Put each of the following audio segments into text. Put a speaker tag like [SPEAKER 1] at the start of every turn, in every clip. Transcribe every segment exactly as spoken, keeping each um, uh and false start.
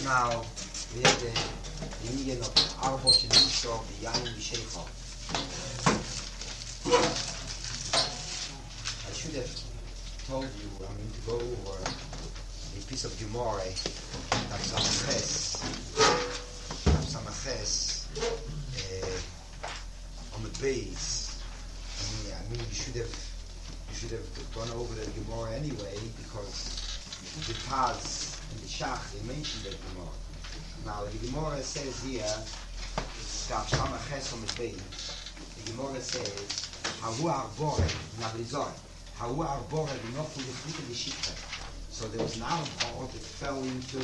[SPEAKER 1] now we have the Indian of Arbo Shadisha of the Yain Bishaycha. I should have told you, I mean, to go over a piece of Gemara, Daf Samaches, Daf Samaches, on the base. I mean, I mean, you should have, you should have gone over the Gemara anyway, because the Taz and the Shach, they mentioned that Gemara. Now, the Gemara says here, Daf Samaches on the base, the Gemara says, Hahu Arbore, Nabrizor, Hahu Arbore, the Nofel, the Flick of the Shikha. So there was an arbor that fell into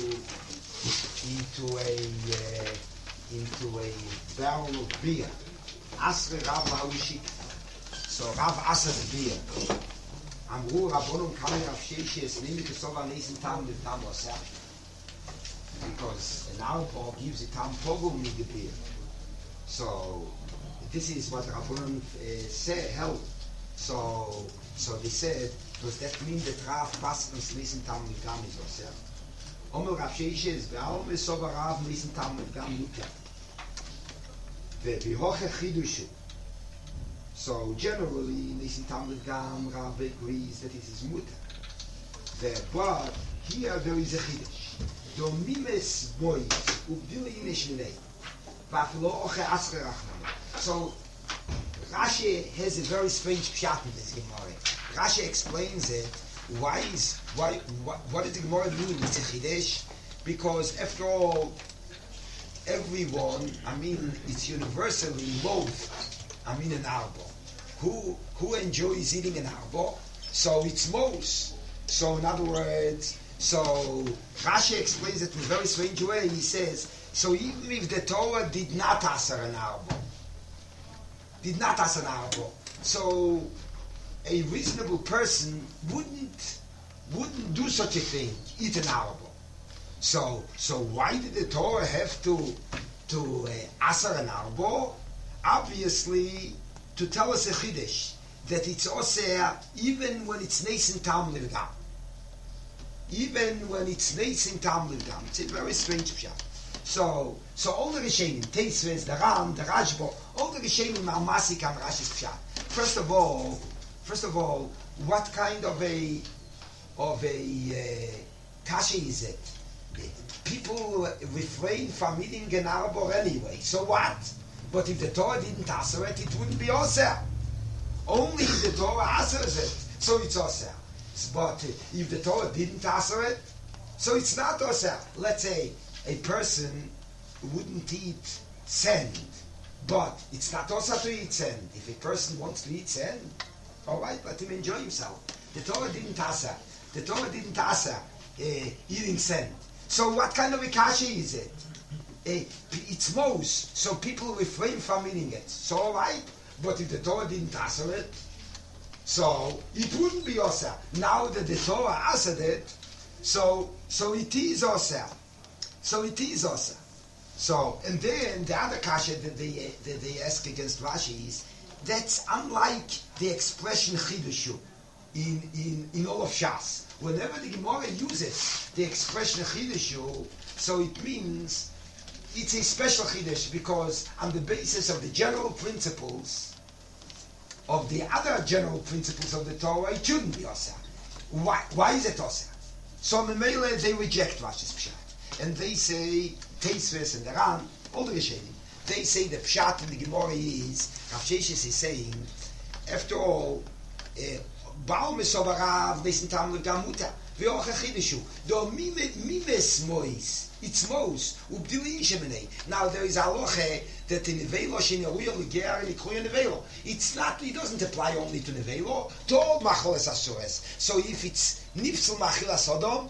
[SPEAKER 1] into a uh, into a barrel of beer. Asre Rav Hahu Shikha. So Rav Asa the beer. Amru Rabbonon Kali Rav Sheishi es nimi kesova neisen tam with tam oseh. Because an arbor gives a tam pogum in the beer. So this is what Rabbonon uh, say held. So so they said, does that mean that Rav Paskins listen tam with gam is oseh? Omel Rav Sheishi es be'al mesova Rav listen tam with gam mutter. Ve'bihoche chidushu. So generally, listen tam with gam Rav agrees that it is mutter. But here there is a chiddush. Domimes boys ubdili nishminei. Va'afilo oche asre rachmana. So Rashi has a very strange pshat in this Gemara. Rashi explains it. Why is why what, what does the Gemara mean? It's a chiddush because after all, everyone, I mean, it's universally loathed. I mean, an arbor. Who who enjoys eating an arbor? So it's most. So in other words, so Rashi explains it in a very strange way. He says, so even if the Torah did not answer an arbor, did not as an arbor. So a reasonable person wouldn't wouldn't do such a thing, eat an arbor. So so why did the Torah have to to uh, asar an arbor? Obviously, to tell us a chiddush that it's oseh even when it's nascent tam lilgam. Even when it's nascent tam lilgam. It's a very strange pshat. So, so all the Rishonim, Teisves, the Ram, the Rashba, all the Rishonim are masik on Rashi's pshat. First of all, first of all, what kind of a of a uh, kasha is it? People refrain from eating an arbor anyway. So what? But if the Torah didn't answer it, it wouldn't be oseh. Only if the Torah answers it, so it's oseh. But if the Torah didn't answer it, so it's not oseh. Let's say a person wouldn't eat sand, but it's not also to eat sand. If a person wants to eat sand, all right, let him enjoy himself. The Torah didn't asa. The Torah didn't asa uh, eating sand. So what kind of a kasha is it? Uh, it's most, so people refrain from eating it. So all right, but if the Torah didn't asa it, so it wouldn't be osa. Now that the Torah asad it, so so it is osa. So it is also. So, and then the other kasha that they, that they ask against Rashi is, that's unlike the expression chidushu in, in, in all of Shas. Whenever the Gemara uses the expression chidushu, so it means it's a special chidush because on the basis of the general principles, of the other general principles of the Torah, it shouldn't be osa. Why, why is it osa? So in Mele, they reject Rashi's pshat. And they say, Teisves and the Ram, all the Rishonim, they say the pshat in the Gemara is, Rav Sheshes is saying, after all, Baal Mesova Rav, Nesen Tam Levgam Muta, Ve'ocha Chidushu, Do Mimes Mois, it's Mos, Ubdili Shemenei. Now there is a halacha that in Nevelo, Sheneruya Liger, and Ikruya Nevelo. It's not, it doesn't apply only to Nevelo, to all Macholes Asures. So if it's Nifsel Machila Sodom,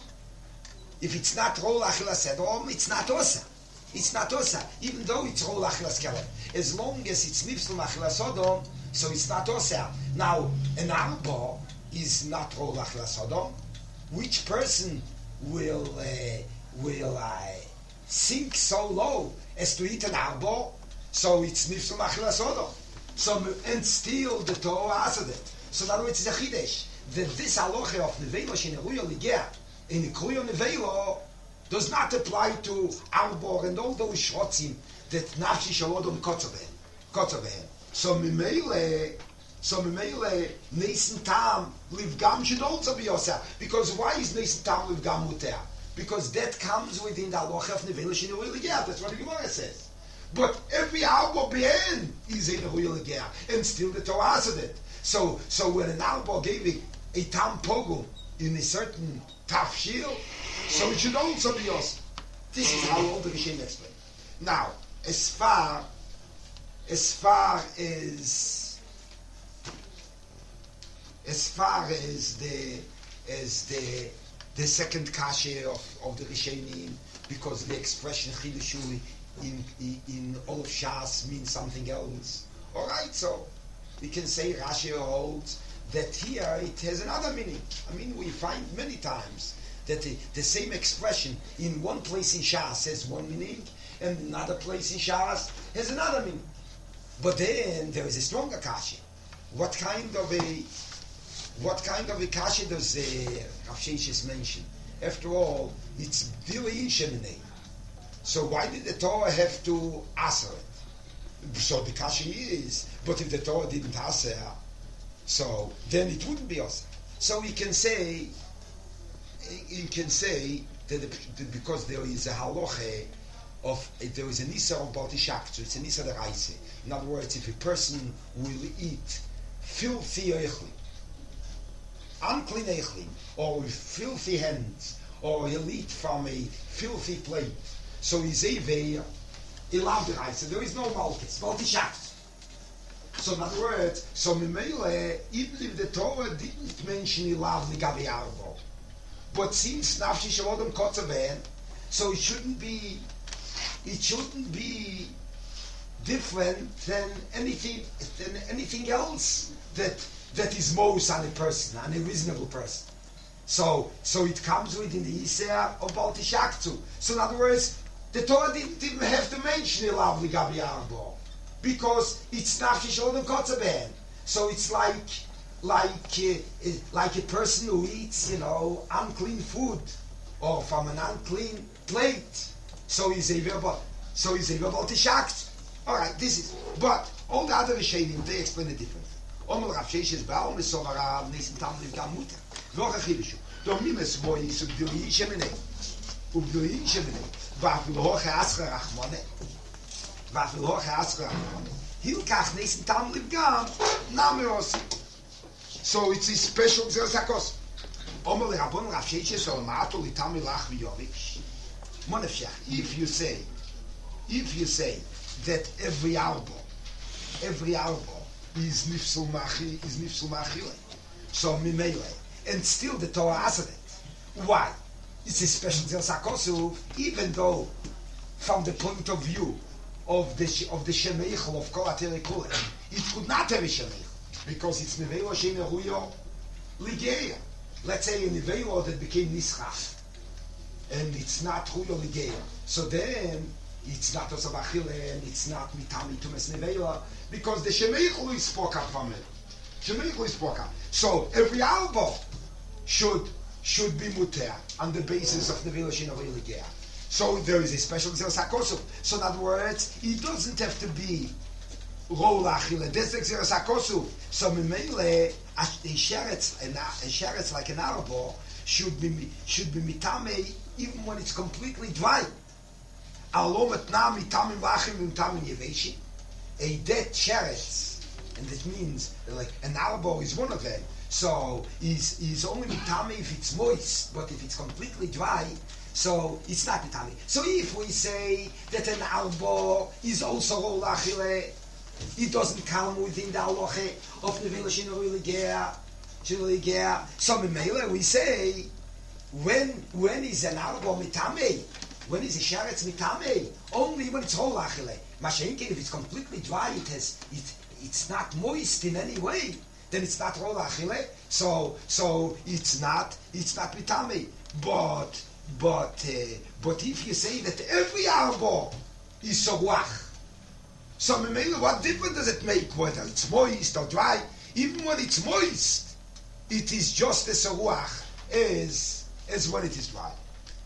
[SPEAKER 1] if it's not Rol Achilas Edom, it's not Osa. It's not Osa, even though it's Rol Achilas Kelem. As long as it's Nifsel Achilas Odom, so it's not Osa. Now, an arbor is not Rol Achilas Odom. Which person will uh, will uh, sink so low as to eat an arbor? So it's Nifsel Achilas Odom. So, and still the Torah answered it. So in other words, it's a Chidesh. That this halacha of Nevelo Sheneruya Liger, in the Kriya Nevelo, does not apply to arbor and all those shrotzim that nafshi shalodom kotzaben. Kotzaben. So mimele, so mimele, neisen tam livgam should also be yosa. Because why is neisen tam livgam muter? Because that comes within the halacha of nevela shin oil yeah. That's what the Gemara says. But every arbor ben is in a oil yeah, and still the Torah said it. So, so when an arbor gave a, a tam pogum in a certain tafshil, so it should also be yosa. This is how all the Rishonim explain. Now, as far as far as as far as the as the the second kasha of, of the Rishonim, because the expression chidushu in, in in all of Shas means something else. All right, so we can say Rashi holds that here it has another meaning. I mean, we find many times that the, the same expression in one place in Shas has one meaning, and another place in Shas has another meaning. But then there is a stronger kasha. What kind of a what kind of a kasha does uh, Rav Sheshes mention? After all, it's Dili Sheminei. So why did the Torah have to answer it? So the kasha is, but if the Torah didn't answer, so then it wouldn't be answered. So you can say, you can say that the, because there is a halacha of there is a nisa of baltishak, so it's a nisa deraisa. In other words, if a person will eat filthy eichlim, unclean eichlim, or with filthy hands, or he'll eat from a filthy plate, so he's a veir, he'll have deraisa. There is no malchus, baltishak. So in other words, so Mimele, even if the Torah didn't mention Ilav Ligavi Arbo, but since Nafshi Shalodom Kotzaben, so it shouldn't be, it shouldn't be different than anything than anything else that that is most on a person, on a reasonable person. So so it comes within the Yisrael of Baltishaktu. So in other words, the Torah didn't even have to mention Ilav Ligavi Arbo, because it's Nafshi Shalodom Kotzaben. So it's like like uh, like a person who eats, you know, unclean food or from an unclean plate. So he's a verbal. So he's a verbal tishakt. All right, this is. But all the other Rishonim, they explain it differently. Omel Rav Sheshes Baal Mesor Rav Nisim Tam Livgam Muter. V'or Achidushu. Domimes Boy Subdili Sheminei. Ubdili Sheminei. V'afil Hoche Asra Rachmone. V'afil Hoche Asra Rachmone. Hilkach Nisim Tam Livgam Nameos. So it's a special Zerzakos. Omel Rabon Rav Sheshes Olmato Litam Ilach V'Yovish. If you say, if you say that every album, every album is nifsul machi, is nifsul machile, so mimele, and still the Torah answered it. Why? It's a special zelsakosu, even though, from the point of view of the of the shemeichel of kol aterikule, it could not have a shemeichel because it's nevelo shemeruyo ligeya. Let's say a nevelo that became nischach. And it's not Huyo Ligeya. So then, it's not Osabachile, and it's not Mitami Tumes Nevela, because the Shemeichel is spoke up from it. Shemeichel is spoke up. So every album should should be muter on the basis of Nevela Shinovi Ligeya. So there is a special Xeros HaKosov. So in other words, it doesn't have to be Ro Lachile. That's the Xeros HaKosov. So Mimele, a sheretz, a sheretz like an arbor, should be should be mitame even when it's completely dry. A dead sheretz, and that means like an arbor is one of them. So is is only mitame if it's moist, but if it's completely dry, so it's not mitame. So if we say that an arbor is also rol achile, it doesn't come within the halacha of nevela shino ligea. So in we say, when when is an arbor mitame? When is a sheretz mitame? Only when it's whole achile. Mashenkin, if it's completely dry, it has it it's not moist in any way. Then it's not whole achile. So so it's not it's not mitame. But but uh, but if you say that every arbor is soguach, so what difference does it make whether it's moist or dry? Even when it's moist, it is just as a ruach as, as when it is dry.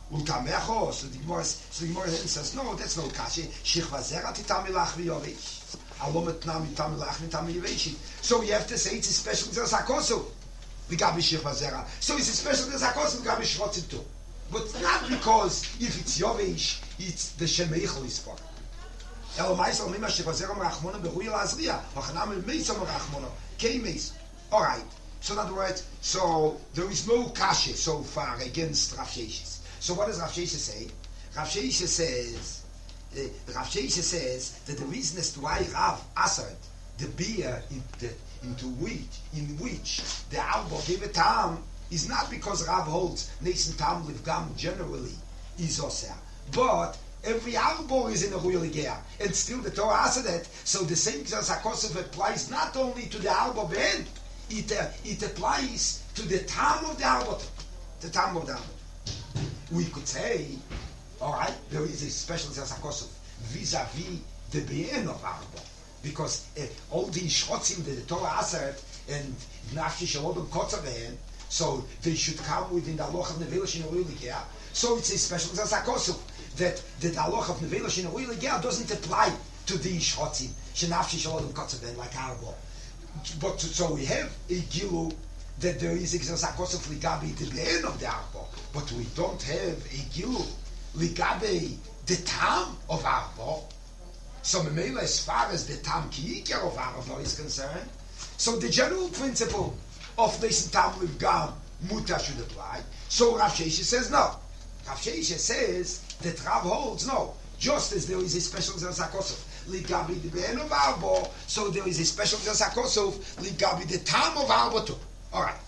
[SPEAKER 1] Ultamecho, so the Gemara, so the Gemara says, no, that's no kasha. Shichva zera titamilach v'yovish. Alomet nami tamilach v'tamiyaveshit. So you have to say it's a special zakosu. V'gabi shichva zera. So it's a special zakosu v'gabi shrotzim too. But not because if it's yovish, it's the shemeichel is for. El ma'isal mima shichva zera merachmona beruya lazriya. Hachanam meisam merachmona. Keimeis. All right. So in other words, so there is no kasha so far against Rav Sheshes. So what does Rav Sheshes say? Rav Sheshes says, uh, Rav Sheshes says that the reason as to why Rav answered the beer in the, into which in which the Arbo gave a tam is not because Rav holds Neisen Tam Livgam generally is Osir, but every Arbo is in a Ruyel Gear, and still the Torah answered that. So the same Zakosov applies not only to the Arbo Ben, it uh, it applies to the Tam of the Arbo, the Tam of the Arbo. We could say, all right, there is a special Zakosov vis-a-vis the Be'en of Arbo, because uh, all the Shrotzim that the Torah answered and Nafshi Shalodom Kotzavehen, so they should come within the Aloch of Nevela Shinoiligea. So it's a special Zakosov that the Aloch of Nevela Shinoiligea doesn't apply to the Shrotzim Shenafshi Shalodom Kotzavehen like Arbo. But so we have a Gilu that there is a Zakosov Ligabi the Be'en of the Arbo, but we don't have a Gilu Ligabi the Tam of Arbo. So Memela, as far as the Tam Ki'iker of Arbo is concerned, so the general principle of this Tam with Gam Muta should apply. So Rav Sheshes says no. Rav Sheshes says that Rav holds no. Just as there is a special Zakosov Ligabi the Be'en of Arbo, so there is a special Zakosov Ligabi the Tam of Arbo too. All right.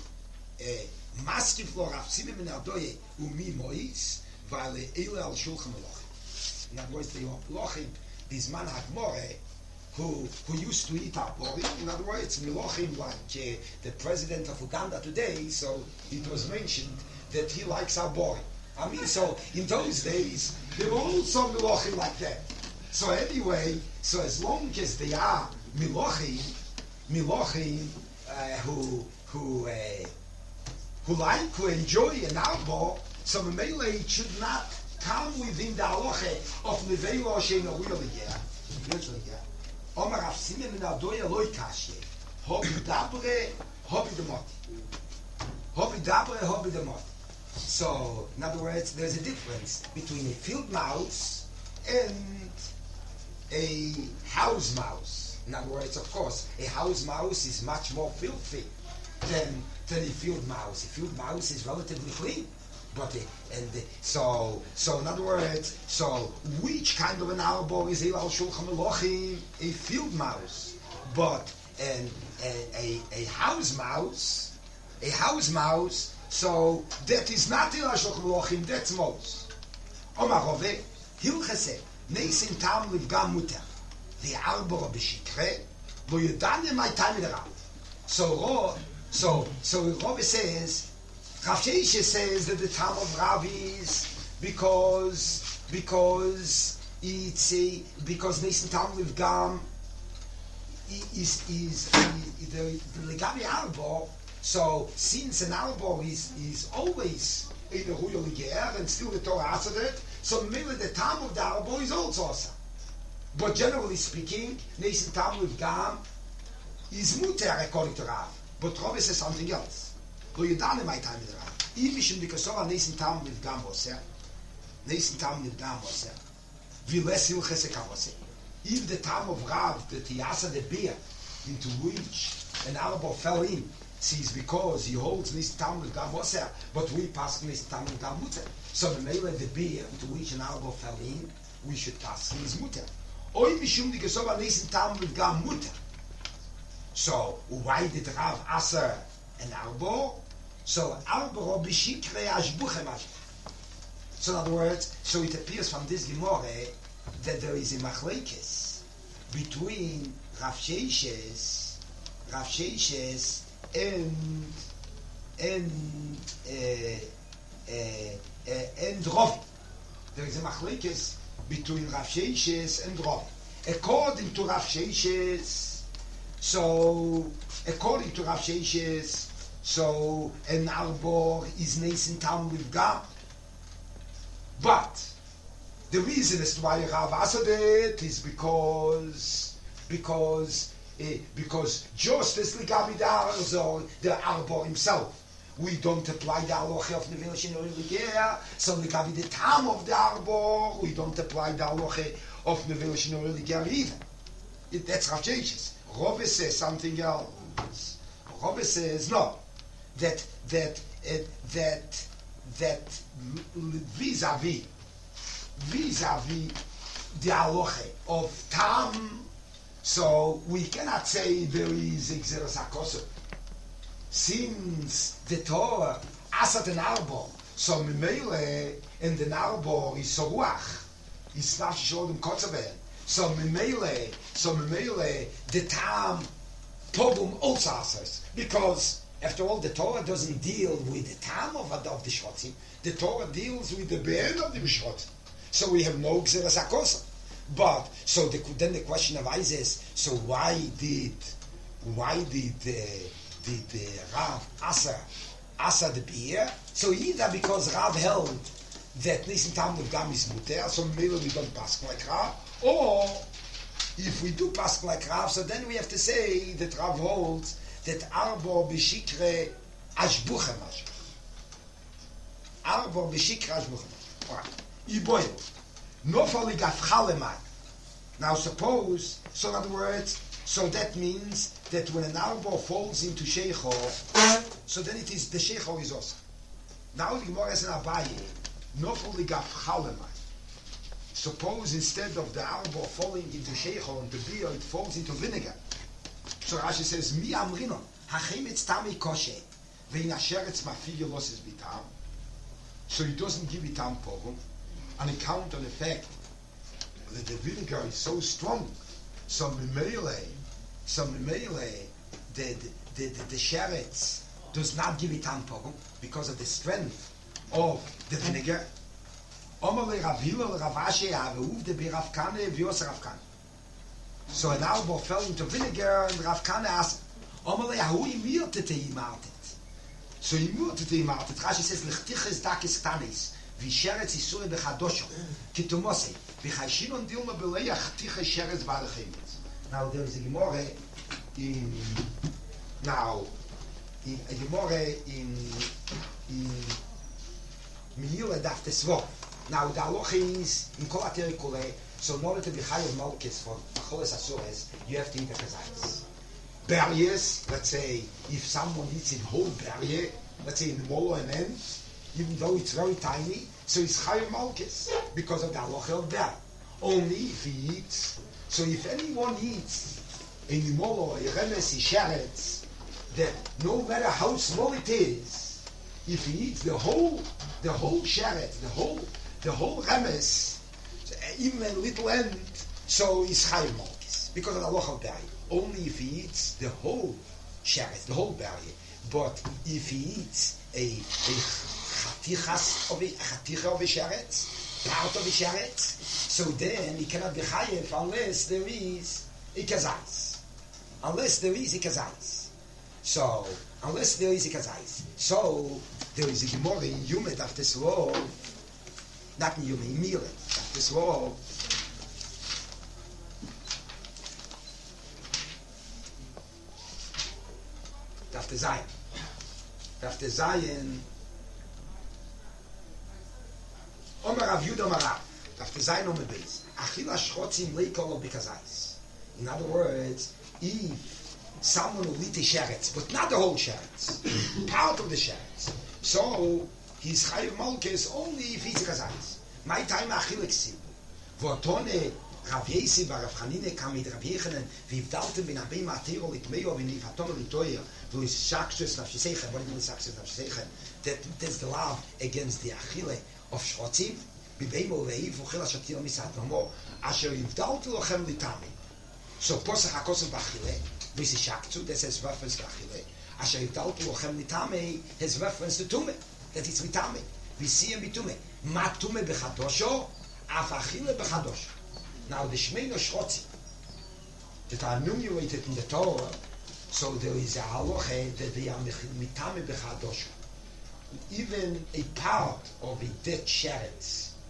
[SPEAKER 1] Maskif lo Rav Simon ben Ardoye umi mois vale ele al shulchan melochim. In other words, the melochim bisman hagmore who who used to eat arborim. In other words, melochim like uh, the president of Uganda today. So it was mentioned that he likes arborim. I mean, so in those days there were also melochim like that. So anyway, so as long as they are melochim, melochim uh, who who uh, who like, who enjoy an arbo, so Memele it should not come within the halacha of Nevela Sheina Uyaligea. Omar Rav Simon ben Ardoye loy kashe. Hobi dabre, hobi demoti. Hobi dabre, hobi demoti. So, in other words, there's a difference between a field mouse and a house mouse. In other words, of course, a house mouse is much more filthy than than a field mouse. A field mouse is relatively clean, but uh, and uh, so so in other words, so which kind of an arbor is Elal Shulchan Melochim? A field mouse, but and a, a a house mouse, a house mouse. So that is not Elal Shulchan Melochim. That's mouse. Omar Rove Hilchase Neisin Tam Livgam Muter. The arbor b'shikre lo yedane my time in the round. So So, so Rabbi says, Rav Sheshes says that the time of Rav is because because it's a because Neisen Tam with Gam is is the the Legabi Arbo. So since an Arbo is is always in the Ruyel Gear and still the Torah answered it, so maybe the time of the Arbo is also awesome. But generally speaking, Neisen Tam with Gam is muter according to Rav. But Rabbi says something else. Lo yedane my time in the Rav. If mishum dikasora Neisen Tam with Gam oser, Neisen Tam with Gam oser, viles hilchese kavose. If the time of Rav, the tiyasa the beer into which an Arabo fell in, sees because he holds Neisen Tam with Gam oser, but we pass Neisen Tam with Gam muter. So the mele the beer into which an Arabo fell in, we should pass his muter. Oy mishum dikasora Neisen Tam with Gam muter. So, why did Rav Aser an Arbo? So, Arbo b'shikre ashbuchem ashbuch. So, in other words, so it appears from this Gemara that there is a machlekes between Rav Sheshes, Rav Sheshes, and and uh, uh, uh, and Rav. There is a machlekes between Rav Sheshes and Rav. According to Rav Sheshes, so, according to Rav Sheshes, so an arbor is Neisen Tam with Gam. But the reason as to why Rav Asa did is because because uh, because just as Ligabi the Arzor, the Arbor himself, we don't apply the halacha of Nevil Shinoi Ligea, so Ligabi the Tam of the Arbor, we don't apply the halacha of Nevil Shinoi Ligea either. It, that's Rav Jeshes. Rove says something else. Rove says no, that that uh, that that vis-a-vis vis-a-vis the halacha of Tam, so we cannot say there is Exeros HaKosov. Since the Torah asat an arbor, so Mimele in the arbor is Soruach, is Nafsh Shodem Kotzaben. So Mimele, so Mimele, the Tam Pogum also asas, because after all, the Torah doesn't deal with the Tam of, of the Shvatim. The Torah deals with the Ben of the Shvatim. So we have no Gzeras HaKosov. But so the, then the question of Isaac is: so why did why did uh, did uh, Rav Asa Asa the beer? So either because Rav held that Nisim Tam of Gam is muter, so maybe we don't pass like Rav, or if we do pass like Rav, so then we have to say that Rav holds that Arbor b'shikre ashbuchem mashbach. Arbor b'shikre ashbuchem mashbach. All right. Iboil. Nofali gafchalemai. Now suppose, so in other words, so that means that when an arbor falls into Sheicho, so then it is, the Sheicho is also. Now the Gemara says in Abaye, Nofali gafchalemai. Suppose instead of the arbor falling into Sheicho and the beer, it falls into vinegar. So Rashi says, Mi amrino, hachemetz tami koshe, vein asheretz mafigel loses bitam. So he doesn't give it tam pogum, on account of the fact that the vinegar is so strong. So mimele, so mimele, the the the, the sheretz does not give it tam pogum because of the strength of the vinegar. Omale Ravilo Ravashe Avuv de Birav Kane V'Yosef Rav Kane. So an arbor fell into vinegar, and Rav Kana asked, Omale Ahu imirte te imartet. So imirte te imartet. Rashi says, Lechtiches dakis tanis, v'sheretz isure b'chadosho, kitumose, v'chayshinon dilma b'leach tiche sheretz b'adachemit. Now there is a Gemara in, now, in a Gemara in, in Miyule Daf Tesvov. Now the halacha is, in Kol HaTorah Kulei, so in order to be chayav malchus for Acholes Asures, you have to eat a chazayis. Berries, let's say, if someone eats in whole berry, let's say in molo and end, even though it's very tiny, so it's chayav malchus because of the halacha of berry. Only if he eats. So if anyone eats in molo, a remes, a sheretz, that no matter how small it is, if he eats the whole, the whole sheretz, the whole, the whole remes, even a little end, so is chayav malchus because of the halacha of berry. Only if he eats the whole sheretz, the whole berry. But if he eats a a chatichas of a chaticha of a sheretz, part of a sheretz, so then he cannot be chayav unless there is a kazais. Unless there is a kazais. So unless there is a kazais. So there is a gemara in Yumet after Swol. Not in Yumet, in Milet. After Swol. After Zion. After Zion. Omer Rav Yudah Omer Rav. After Zion Omer Beis. Achila shchotzim leikol b'kazais. In other words, if someone will eat the sheretz, but not the whole sheretz, part of the sheretz, so he's chayav malchus only if he's a kazais. My time achilek sibu. V'otone Rav Yesi bar Rav Chanine kam mit Rav Yechanan v'ivdaltem bin abei matero litmeyo v'nivatom litoyer v'is shakshus nafshesechen. What do you mean shakshus nafshesechen? That that's the law against the achile of shchotzim. B'beimo v'eiv v'chil ashatil misat nomo asher ivdaltu lochem litami. So posach hakosim b'achile v'is shaktu. That says reference to achile. Asher ivdaltu lochem litami has reference to tume. That it's mitame. V'siyem b'tume. Ma tume b'chadosho af achile b'chadosho. Now the Shmeino Shchotzi that are enumerated in the Torah, so there is a halacha that they are mitame b'chadosha. Even a part of a dead sheretz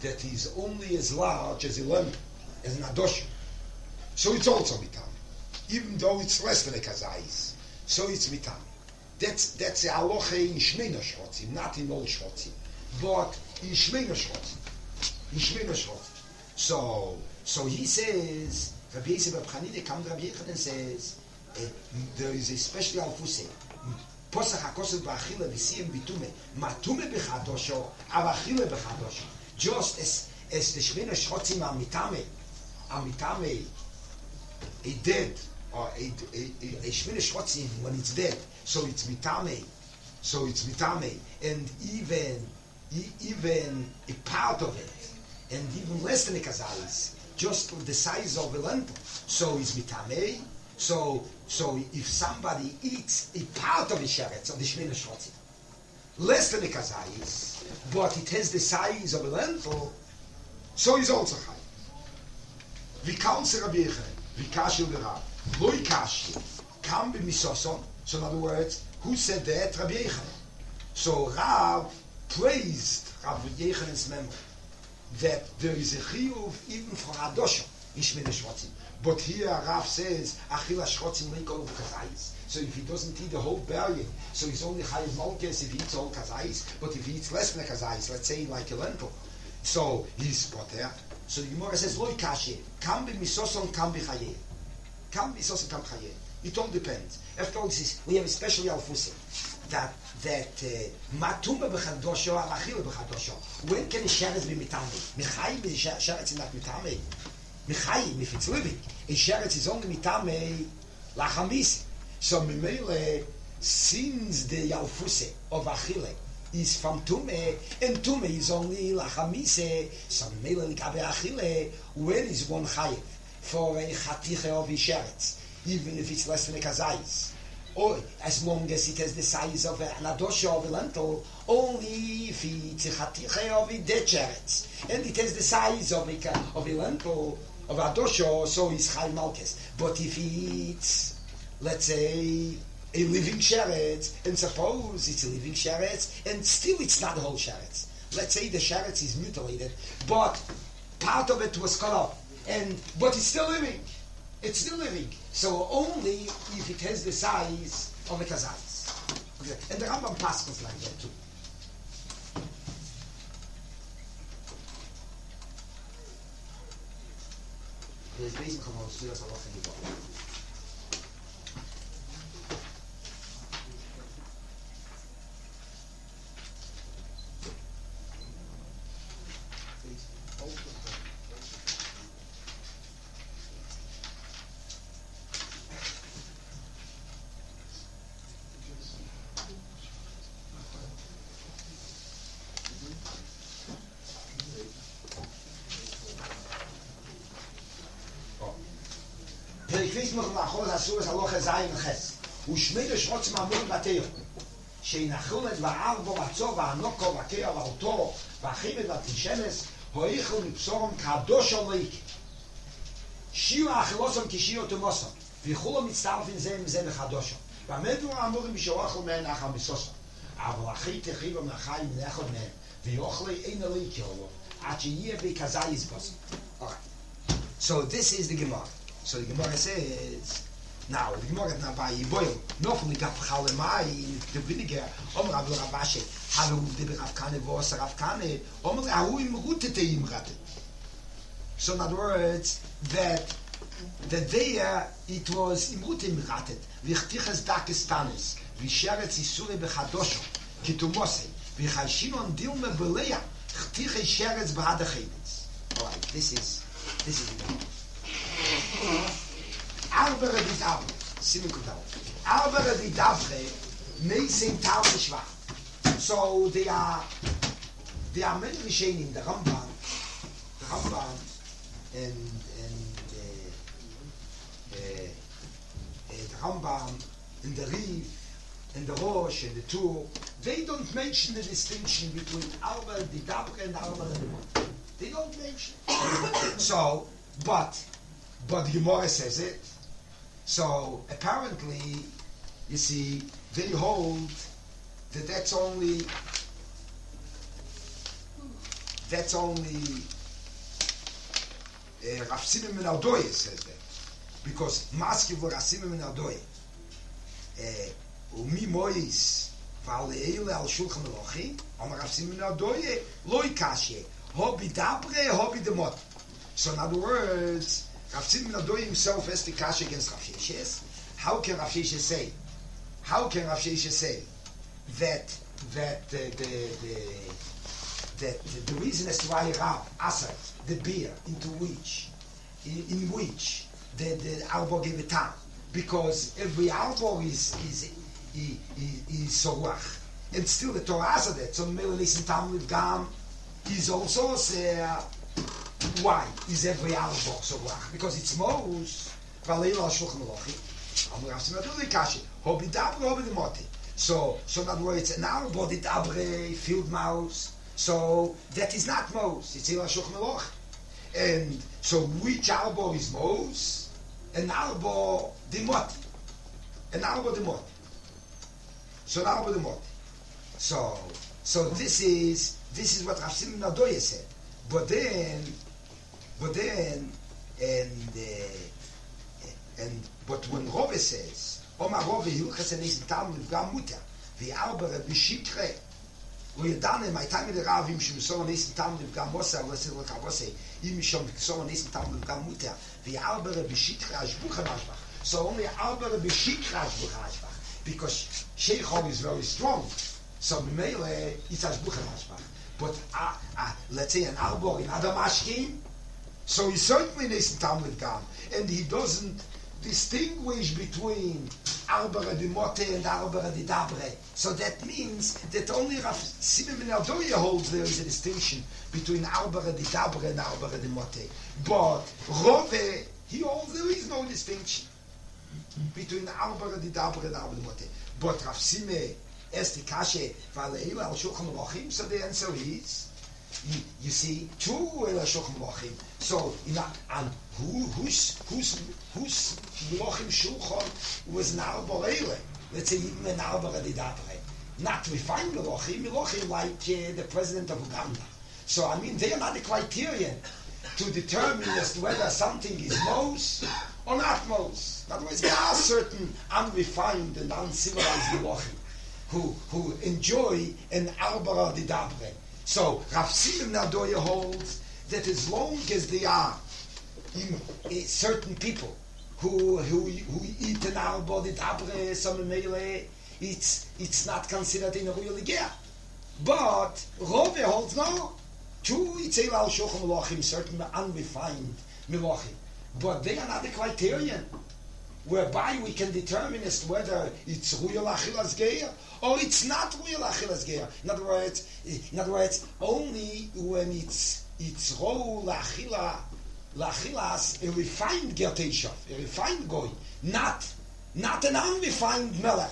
[SPEAKER 1] that is only as large as a lemon, as an adosha. So it's also mitame. Even though it's less than a kazais, so it's mitame. That's that's a halacha in shmeina shrotzim, not in all shrotzim, but in shmeina shrotzim. In shmeina shrotzim. So so he says, Rabbi Yosef Bar Chanina comes Rabbi Yechanan says, uh, there is a special alfuse. Posach hakosel ba'achila v'siyem bitume, matume b'chadosho, avachila b'chadosho. Just as as the shmeina shrotzim are mitame, are mitame, a dead, or a, a, a, a shmini shrotzim when it's dead, so it's mitame, so it's mitame, and even e- even a part of it, and even less than a kazais, just the size of a lentil, so it's mitame. So so if somebody eats a part of a sheretz of the shmini shrotzim, less than a kazais, but it has the size of a lentil, so he's also high. V'kalse Rabbi Yechanan. Vikashil the Rav. Loi kashi. Kam b'misoson. So in other words, who said that? Rabbi Yechanan. So Rav praised Rabbi Yechanan's memory that there is a chiyuv even for Adosha in Shmini Shrotzim. But here Rav says, Achila Shrotzim leikol kazais. So if he doesn't eat the whole berry, so he's only chayiv malkes if he eats all kazais. But if he eats less than a kazais, let's say like a lentil, so he's got there. So the Gemara says, Loi kashi, kam b'misoson, kam b'chayeh. Kam b'misoson, kam b'chayeh. It all depends. After all, this, we have a special alfusim that that matuma b'chadosho, avachila b'chadosho. When can a sheretz be mitame? Mechayim is a sheretz not mitame. Mechayim, if it's living, a sheretz is only mitame lachamis. So mimele, since the alfuse of achile is from Tume, and Tume is only Lachamise, so Mele Likabe Achille, when is one Chayiv? For a Chatiche of Isheretz, even if it's less than a Kazais. Or as long as it has the size of an Adosha of a lentil, only if it's a Chatiche of a Decheretz. And it has the size of a, of a lentil, of Adosha, so it's Chai Malkes. But if it's, let's say, a living sheretz, and suppose it's a living sheretz, and still it's not the whole sheretz. Let's say the sheretz is mutilated, but part of it was cut off, and but it's still living. It's still living. So only if it has the size of a kazais. Okay. And the Rambam passes like that too. There's basically no serious a lot of מאחוז אסור הלוך זין חס ושמיד שרוץ מאמור בתיר שינחום את וער בו מצו וענוקו וקיה ואותו ואחימת ותשמס הויכו מבשורם קדוש עליק שיעו האכילוסם כשיעו תמוסם וכולו מצטרפים זה עם זה לחדושם ועמדו האמורים שורחו מהן אחר מסוסם אבל אחי תחיבו מהחיים מלאכו מהן ויוכלי אין עליק יולו עד שיהיה בכזייס בוסם. So this is the Gemara. So the Gemara says, now the Gemara now by boil, no from the gaf chalemai, the vinegar, Om Rav Rabashe, Havu de Rav Kane vos Rav Kane, Om Rahu im rutete im rate. So in other words, that that there it was im rute im ratet, vichtiches dakestanes, visheretz isure bechadosho, kitumose, vichashimon dilme beleya, chtiche sheretz bahadachedis. All right, this is this is the Gemara. Arbere di Davre, Simen Kudal. Arbere di Davre, Meisen Tal Schwach. So they are, they are many Rishonim, the Ramban, the Ramban, and and uh, uh, uh, the Ramban, and the Rif, and the Rosh, and the Tur. They don't mention the distinction between Arbere di Davre and Arbere di Davre. They don't mention. So, but. But the Gemara says it. So apparently, you see, they hold that that's only that's only uh, Rav Simon ben Ardoye says that. Because Maski for Rav Simon ben Ardoye. Umi Mois Valeile al Shulchan Aruch, Amar Rav Simon ben Ardoye, Loi Kashe, Hobi Dabre, Hobi Demot. So in other words, Rav Simon ben Ardoye himself has the Kashe against Rav Sheshes. How can Rav Sheshes say? How can Rav Sheshes say that that the the, the that the, the reason as to why Rav Asad the beer into which in, in which the the arbor gave a time, because every arbor is is is, is sorach, and still the Torah said that so Melanis Tam with Gam is also say why is every arbor sorach, because it's most Valila Shulchan Aruch. Amar Rav Simon Aduli Kashi Hobi Dabre Hobi Demoti. So, so in other words, an arbor did abre field mouse. So that is not mouse. It's Ila Shulchan Aruch. And so which arbor is mouse? An arbor demoti. An arbor demoti. So an arbor demoti. So, so this is this is what Rav Simon Ardoye said. But then, but then, and uh, and but when Rove says. Oma Rove Hilchas Neisen Tam Nifgam Mutter V'Arbara B'Shikre V'Yadane My time in the Ravim Shemsor Neisen Tam Nifgam Mosa V'Sel Kavose Im Shom Shemsor Neisen Tam Nifgam Mutter V'Arbara B'Shikre Ashbuch Hashbach. So only Arbara B'Shikre Ashbuch Hashbach, because Sheikhov is very strong. So Mele it's Ashbuch Hashbach. But uh, uh, let's say an arbor in Adam Ashkim, so he's certainly Neisen Tam Nifgam, and he doesn't distinguish between Arbara de Mote and Arbara de Dabre. So that means that only Rav Simon ben Ardoye holds there is a distinction between Arbara de Dabre and Arbara de Mote. But Rove, he holds there is no distinction between Arbara de Dabre and Arbara de Mote. But Rav Simon asked the Kashe, Valeila al Shulchan Aruch, so the answer is, You, you see, two Ela Shulchan Aruch. So, in a, and who who's who's who's Mochim Shulchan was an arbor Ela. Let's say even an arbor Adidapre. Not refined Melochim, Melochim like uh, the president of Uganda. So I mean, they are not the criterion to determine as to whether something is mos or not mos. In other words, there are certain unrefined and uncivilized Melochim who who enjoy an arbor Adidapre. So Rav Simon Ardoye holds that as long as they are in, uh, certain people who who who eat an arbor Adidapre, some melee, it's it's not considered in a real gear. But Rove holds no. True, it's a al Shulchan Aruch, certain unrefined Melochim, but they are not the criterion whereby we can determine as to whether it's Ruyal Achilas Geir or it's not Ruyal Achilas Geir. In other words, in other words, only when it's it's Ruyal Achila Lachilas, a refined Gerteshov, a refined Goy, not not an unrefined Melech.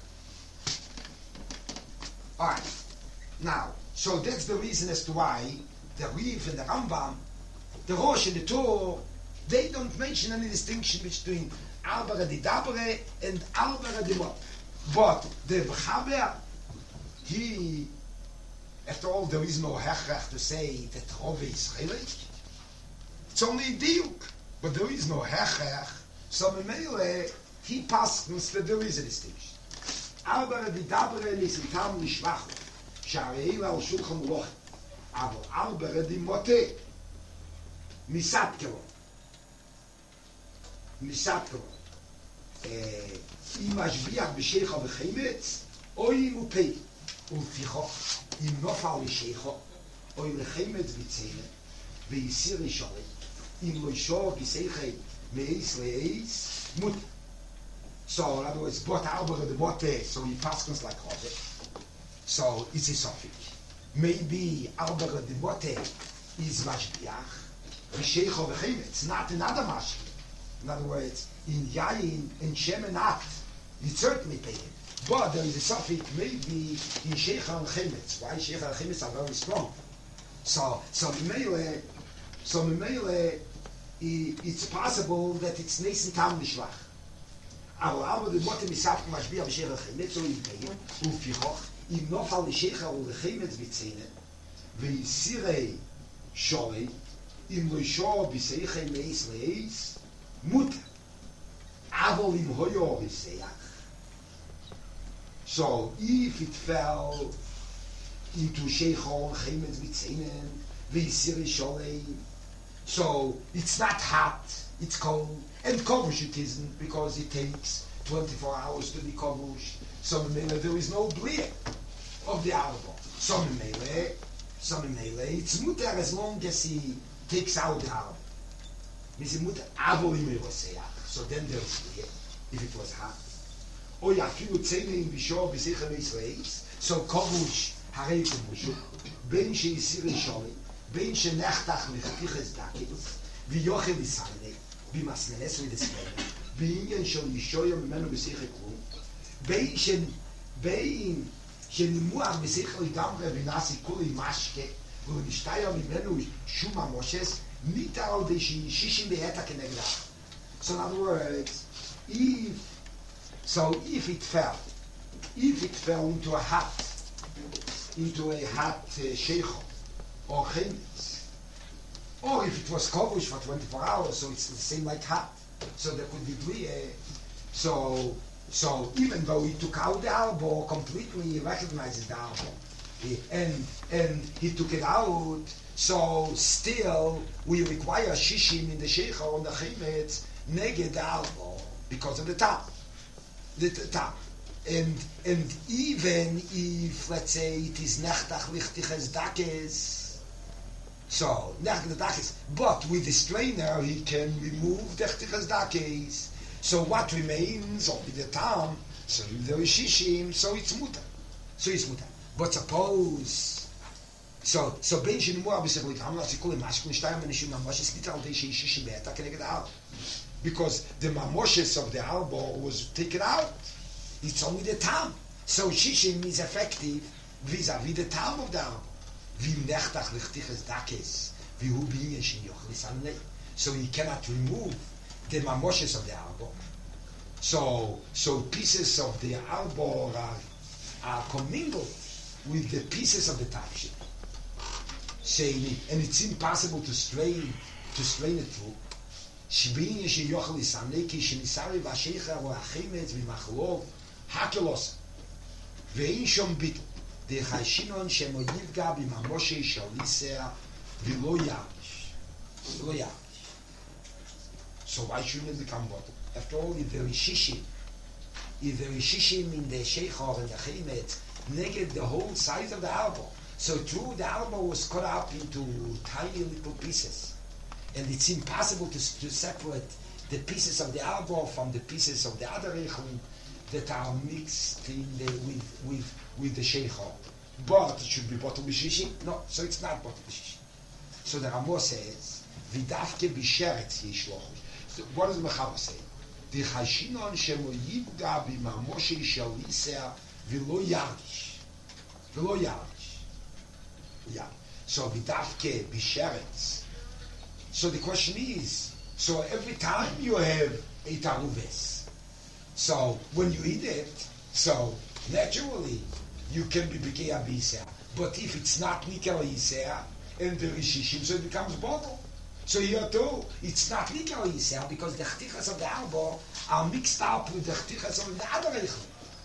[SPEAKER 1] All right, now. So that's the reason as to why the Riv and the Rambam, the Rosh and the Torah, they don't mention any distinction between Arbara de Dabre and Arbara de Mot. But the B'chaber, he, after all, there is no hechrach to say that Rove is Chilik. It's only a diuk, but there is no hechrach. So Memele, he passes that there is a distinction. Arbara de Dabre is in Tam Nishvach. שהרי על שולחן ארוך, אבל ארבע דמותה מסתכלו, מסתכלו. אם משביח בשיחו וחמץ, או אם הוא פי, ולפיכו, אם נופל לשיחו, או אם לחמץ בצלם, ויסיר ישורת, אם לא ישור כיסחי מאיס לאיס, מות. So, in other words, bought ארבע דמותה, so he passes like Rove. So it's a suffix. Maybe Arbara de Mote is Mashgiach, V'Sheicho V'Chemetz, not another Mashgi. In other words, in Yayin and Shemenat, it's certainly paying. But there is a suffix, maybe in Sheicha and Chemetz. Why Sheicha and Chemetz are very strong. So, so Mimele, so Mimele, it's possible that it's Nesen Tam Nishvach. Aber Arbara de Mote misafk Mashgiach V'Sheicho V'Chemetz, so in paying, Ufichoch. אם נופל לשיחה ולחמץ בצנן, ויסירי Sholei, im Loisho Biseiche Meis Leis, Mutter. Avol im Hoyo Riseach. So, if it fell into Sheichon, Chemetz Bitzenen, Visiri Sholei, so it's not hot, it's cold, and kovush it isn't, because it takes twenty-four hours to be kovush. So there is no bleed of the arbor. Some melee, some melee, it's mutter as long as he takes out the arbor. Means mutter avo im Riseach. So then there's bleed, if it was hot. Oh ja, filu tzene in Bishor B'Sicher Yisraelis. So kovush harei kovush. Ben she Yisiri Sholei. Ben she nechtach mechtiches dakis. V'yochel Yisraeli. B'masneles v'desmele. B'inyan shel Yishoya Mimenu B'Sicher Klum. Ben she Ben she nimuach B'Sicher Yidamre V'nasi Kuli Mashke. V'nishtaya Mimenu Shuma Moshes. Nita al Deshi Shishim Be'eta Kenegdach. So in other words, if So if it fell, if it fell into a hot, into a hot uh, sheicho or chemetz, or if it was kovush for twenty-four hours, so it's the same like hot. So there could be bli. So so even though he took out the arbor completely, he recognizes the arbor, he, and and he took it out. So still we require shishim in the sheicho and the chemetz neged the arbor because of the top. The top, and and even if let's say it is nechtach lichtiches dakes, so nechtach dakes, but with the strainer he can remove the lichtiches dakes. So what remains only the tam. So if there is shishim, so it's mutar, so it's mutar. But suppose, so so ben shin mo abisavlit hamla sikul mashkin shtayim nishim mamosh is nital de shishim be'ata keneged out. Because the mamoshes of the arbor was taken out. It's only the tam. So shishim is effective vis-a-vis the tam of the arbor. Vim nechtach lichtiches dakes. Vihu b'inyan shin yochlis anlei. So he cannot remove the mamoshes of the arbor. So, so pieces of the arbor are, are commingled with the pieces of the tafshit. Saying, and it's impossible to strain, to strain it through. Shibin yeshi yochel isamnei ki shenisari v'asheicha v'achimetz v'machlov hakelos ve'in shom bitul de'chashinon shemo yivga b'mamoshe shalisea v'lo yargish v'lo yargish. So why shouldn't it become bottle? After all, if there is shishim, if there is shishim in the sheicha and the chimetz neged the whole size of the arbor, so true the arbor was cut up into tiny little pieces. And it's impossible to, to separate the pieces of the arbor from the pieces of the other rechlin that are mixed in the, with with with the sheicha. But it should be bottle b'shishim. No, so it's not bottle b'shishim. So the Ramah says, "V'dafke b'sheretz yishlochush." So what does the Mechaber say? The chashinon shemo yivga b'mamoshe shel yisea v'lo yargish, v'lo yargish. Yeah. So v'dafke b'sheretz. So the question is, so every time you have a taruves, so when you eat it, so naturally you can be b'kei abisea. But if it's not nikel yisea and there is shishim, so it becomes bottle. So here too, it's not nikel yisea because the chtichas of the arbor are mixed up with the chtichas of the other rechlin.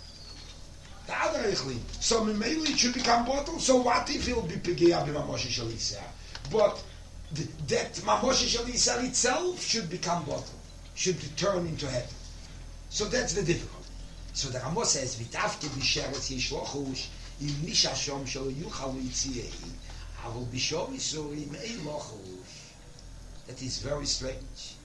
[SPEAKER 1] The other rechlin. So mainly it should become bottle. So what if it will be b'kei abimamoshe shel yisea? But The, that Mamoshe Shel Yisrael itself should become bottle, should turn into heaven. So that's the difficulty. So the Ramah says, "V'tafke b'sheretz yishlochush im nisha shom shel yuchal yitziyei avol b'shom yisurim ei lochush." That is very strange.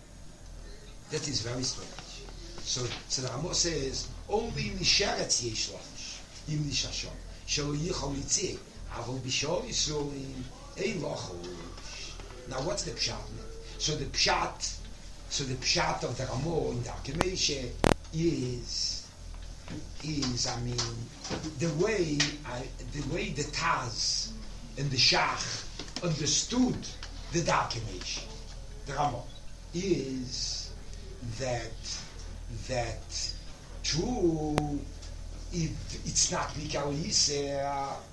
[SPEAKER 1] That is very strange. So, so the Ramah says, only in sheretz yishlochush im nisha shom shel yuchal yitziyei avol b'shom yisurim ei lochush. Now, what's the pshat? So the pshat, so the pshat of the Ramah in the Arkemeshe is, is I mean, the way I, the way the Taz and the Shach understood the Arkemeshe, the Ramah, is that that true, if it's not Mikal Yiseh,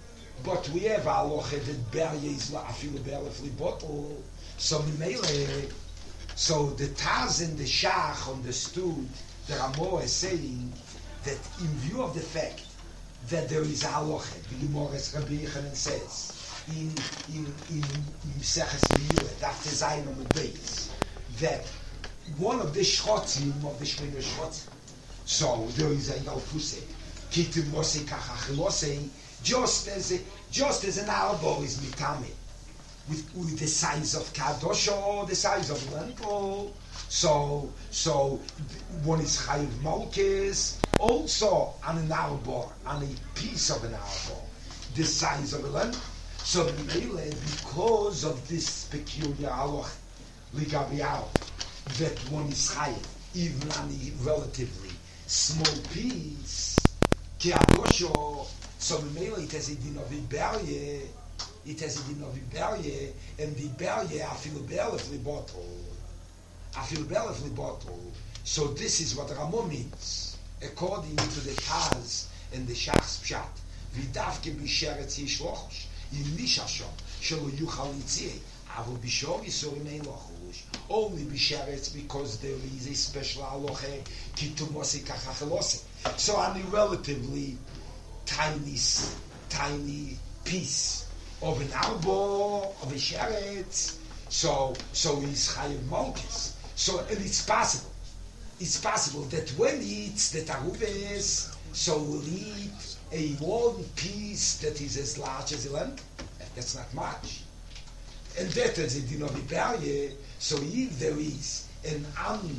[SPEAKER 1] but we have halacha that berye is afilu berlefli bottle. So Mimele, so the Taz and the Shach understood the Ramo is saying that in view of the fact that there is a halacha, the Gemara Rabbi Yochanan says in in in Maseches Miyuah, after Zayin on the base, that one of the shchotzim of the Shemina Shchotzim, so there is a Yalfuse, Kitim Mosei Kachachilosei, just as a, just as an elbow is mitame. With, with the size of Kadosho, the size of lentil, so so one is Chayiv Malkes, also on an arbor, on a piece of an arbor, the size of a lentil. So because of this peculiar halach, ligabial, that one is Chayiv, even on a relatively small piece, Kadosho, so it has a din of Iberye. It has a din of Iberye, and the Iberye afilu berlefli bottle. Afilu berlefli bottle. So this is what Ramo means, according to the Taz and the Shach's Pshat. V'davke b'sheretz yishlochosh, im nishashom, shelo yuchal yitzei, avol b'shor yisur imei lochosh. Only b'sheretz, because there is a special halacha, kitumosi kachachelose. So on a relatively tiny, tiny piece of an albo, of a sheretz, so so he's chayiv malchus. So and it's possible, it's possible that when he eats the tarubes, so we'll eat a long piece that is as large as a lamp. That's not much, and that is a din of Iberye. So if there is an un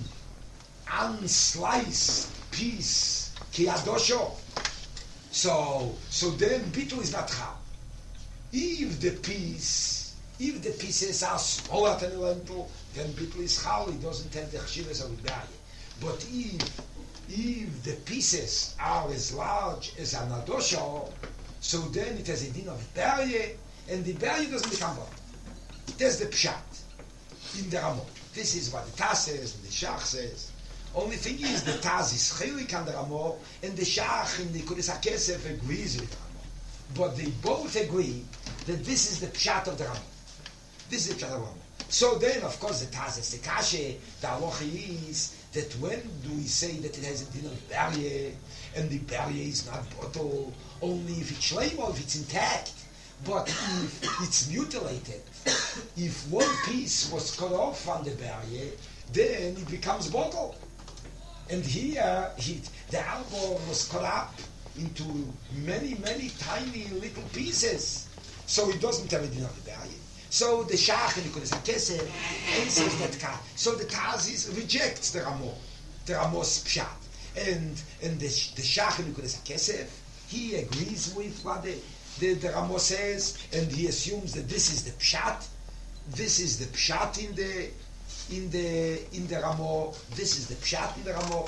[SPEAKER 1] unsliced piece kiadosho, so so then bittul is not chal. If the piece, if the pieces are smaller than a lentil, then bittul is chal. It doesn't have the chshivas of Iberye. But if if the pieces are as large as an adosho, so then it has a din of Iberye, and the Iberye doesn't become one. That's the pshat in the Ramo. This is what the Taz says and the Shach says. Only thing is the Taz is chilik on the Ramo, and the Shach in the Kodesh HaKesef agrees with Ramo. But they both agree that this is the pshat of the Ramo. This is the pshat of the Ramo. So then, of course, the Taz is the kashe, the halacha is that when do we say that it has a din of Berye, and the Berye is not bottle, only if it's shleimo, if it's intact. But if it's mutilated, if one piece was cut off on the Berye, then it becomes bottle. And here, he, the elbow was cut up into many, many tiny little pieces. So it doesn't have a din of the Berye. So the Shach in the Kodesh HaKesef answers that car. So the Taz rejects the Ramo, the Ramo's pshat. And, and the, the Shach in the Kodesh HaKesef, he agrees with what the, the, the Ramo says, and he assumes that this is the pshat. This is the pshat in the in the in the Ramo. This is the pshat in the Ramo.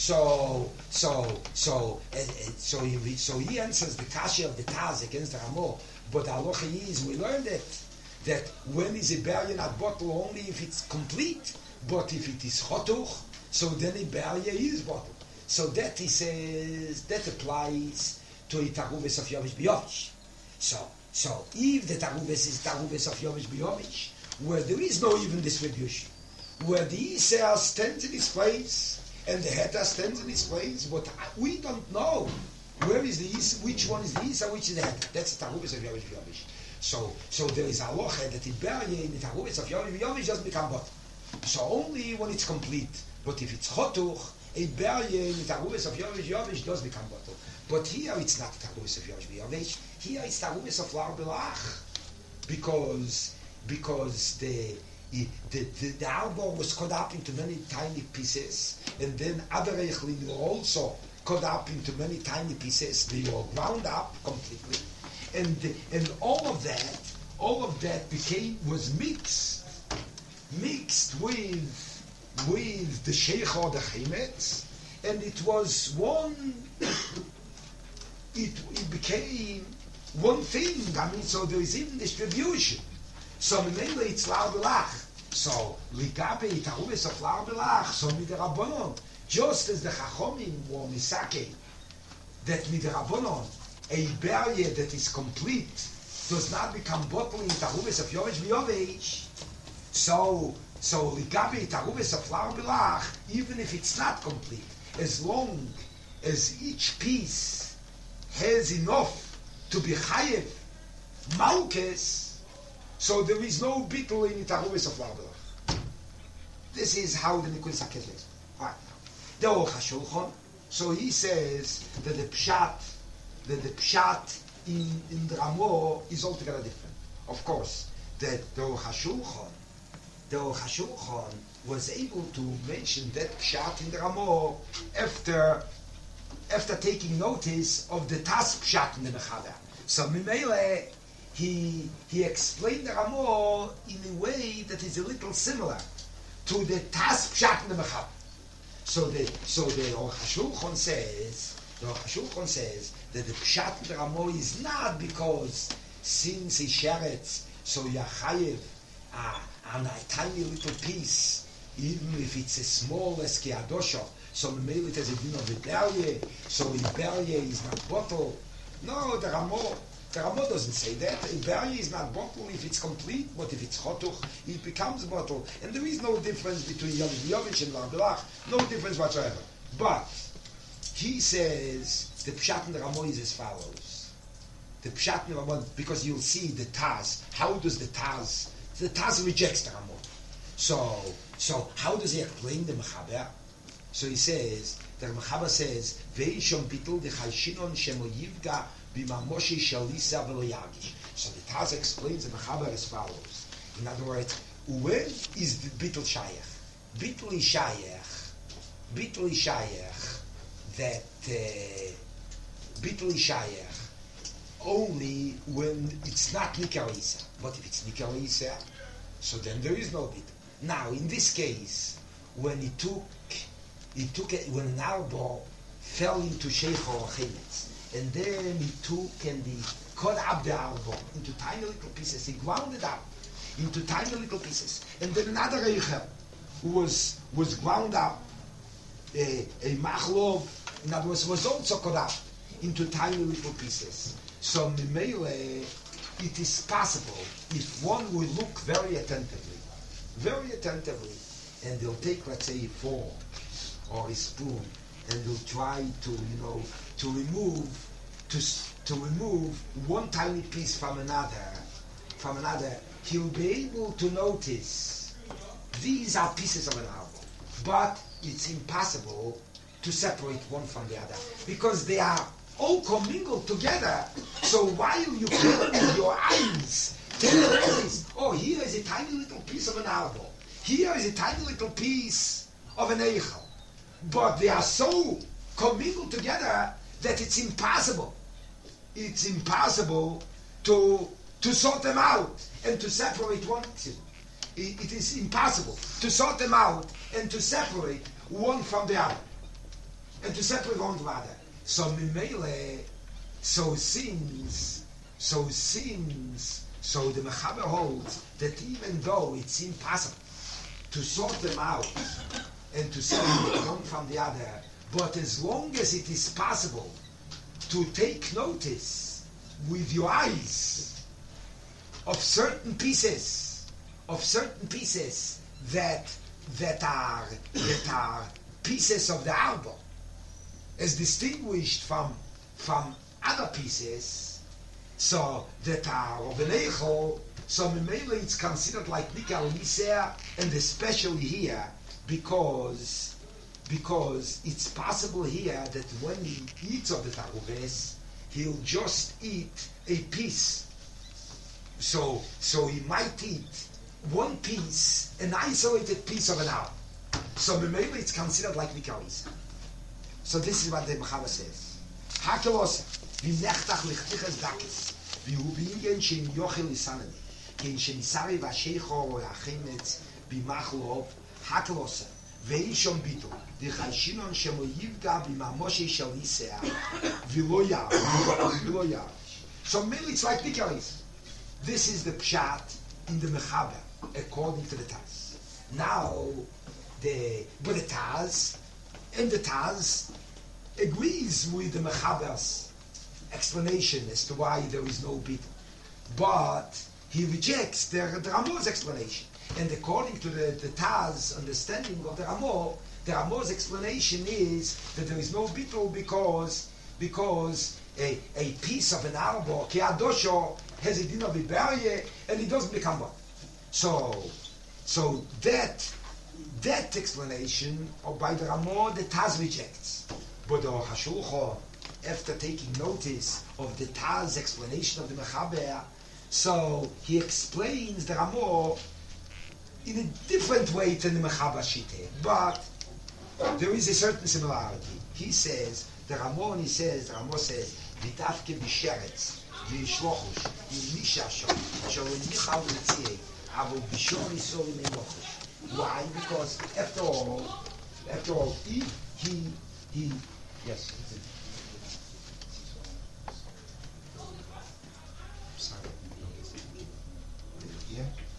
[SPEAKER 1] So so so uh, so he so he answers the kasha of the Taz against the Ramo. But the halacha is, we learned that that when is a berye not bottle only if it's complete, but if it is chotuch, so then a berye is bottle. So that he says that applies to a taruves of yovish biyovish. So so if the taruves is taruves of yovish biyovish, where there is no even distribution, where the Isser stands in his place and the Heta stands in his place, but we don't know where is the Isser, which one is the Isser, which is the Heta. That's the taruves of yovish biyovish. So, so there is a locha that in berye in the taruves of yovish biyovish doesn't become bottle. So only when it's complete. But if it's chotuch, a berye in the taruves of yovish biyovish does become bottle. But here it's not taruves of yovish biyovish. Here it's taruves of lar belach, because because the the the, the album was cut up into many tiny pieces, and then other eichlin were also cut up into many tiny pieces. They were ground up completely. And the, and all of that, all of that became was mixed, mixed with with the sheikh or the chimetz, and it was one. It it became one thing. I mean, so there is even distribution. So mainly it's lar belach. So ligabe taruves of lar belach. So midrabanon, just as the chachomim were misake, that midrabanon a barrier that is complete does not become bottled in Taruvis of Yovish V'Yovich. So, so Ligabi Taruvis of Flour Bilach, even if it's not complete, as long as each piece has enough to be chayev malkes, so there is no bittul in Taruvis of Flour Bilach. This is how the Nikudas HaKesher explains. All right, the Aruch HaShulchan. So he says that the pshat, that the pshat in, in the Ramo is altogether different. Of course, that the Aruch HaShulchan, the Aruch HaShulchan was able to mention that pshat in the Ramo after, after taking notice of the Tas pshat in the Mechaber. So Mimele, he he explained the Ramo in a way that is a little similar to the Tas pshat in the Mechaber. So the so the Aruch HaShulchan says the Aruch HaShulchan says that the pshat in the Ramo is not because since he sheretz, so yachayev uh, on a tiny little piece, even if it's as small as kiadosha, so maybe it has a din of Iberia, so Iberia is not bottle. No, the Ramo the Ramo doesn't say that. Iberia is not bottle if it's complete, but if it's chotuch, it becomes bottle. And there is no difference between Yovish V'Yovich and Labilach, no difference whatsoever. But he says the pshat in the Ramo is as follows. The pshat in the Ramo, because you'll see the Taz. How does the Taz? The Taz rejects the Ramo. So, so how does he explain the Mechaber? So he says, the Mechaber says, Veishon bitul de chayshinon shemo yivga b'mamoshi shalisa v'lo yagish. So the Taz explains the Mechaber as follows. In other words, when is the bitul shayach? Bitul is shayach. Bitul is shayach. That uh, bitul is shayach only when it's not nikarisa. But if it's nikarisa, so then there is no bitul. Now, in this case, when he took, he took it, when an arbo fell into sheikh or chemetz, and then he took and he cut up the arbo into tiny little pieces, he ground it up into tiny little pieces, and then another reicher was was ground up, a, a machlov, in other words, was also cut up into tiny little pieces. So, Mimele, it is possible if one will look very attentively, very attentively, and they'll take, let's say, a fork or a spoon, and they'll try to, you know, to remove, to to remove one tiny piece from another, from another. He'll be able to notice these are pieces of an apple, but it's impossible to separate one from the other because they are all commingled together. So while you feel with your eyes, oh, here is a tiny little piece of an apple. Here is a tiny little piece of an eichel. But they are so commingled together that it's impossible. It's impossible to to sort them out and to separate one. It, it is impossible to sort them out and to separate one from the other. And to separate one from the other. So Mimele, so since, so since, so the Mechaber holds that even though it's impossible to sort them out and to separate one from the other, but as long as it is possible to take notice with your eyes of certain pieces, of certain pieces that that are that are pieces of the arbo, as distinguished from from other pieces, so that are of an eichel, so Memele it's considered like Nikal Nisea, and especially here, because because it's possible here that when he eats of the taruves, he'll just eat a piece. So so he might eat one piece, an isolated piece of an arm. So Memele it's considered like Nikal Nisea. So this is what the Mechaber says. Hakelos, v'nechtach lichtiches dakis, v'hu b'ingen shem yochel isanani, ken shem isari v'asheicho or achemetz b'machlov, hakelos, v'ishon bitu, v'chayshinon shemo yivga b'mamoshe shel yisea, v'lo yar, v'lo yar. So mainly it's like Nikalis. This is the pshat in the Mechaber, according to the Taz. Now, the, but the Taz, and the Taz agrees with the Mechaber's explanation as to why there is no bittul. But he rejects the, the Ramah's explanation. And according to the, the Taz understanding of the Ramah, the Ramah's explanation is that there is no bittul because because a, a piece of an arbor, Keadosho, has a din of Iberia, and it doesn't become one. So, so that that explanation, or by the Ramah, the Taz rejects. But the Hashulchan, after taking notice of the Taz explanation of the Mechaber, so he explains the Ramah in a different way than the Mechaber Shiteh. But there is a certain similarity. He says, the Ramah, he says, the Ramah says, V'tafke b'sheretz, v'yishlochush, v'yishashon, shalo yichal v'tzieh, avo b'shor yisol v'nemochush. Why? Because after all, after all, he, he, he, yes, sorry. Yeah?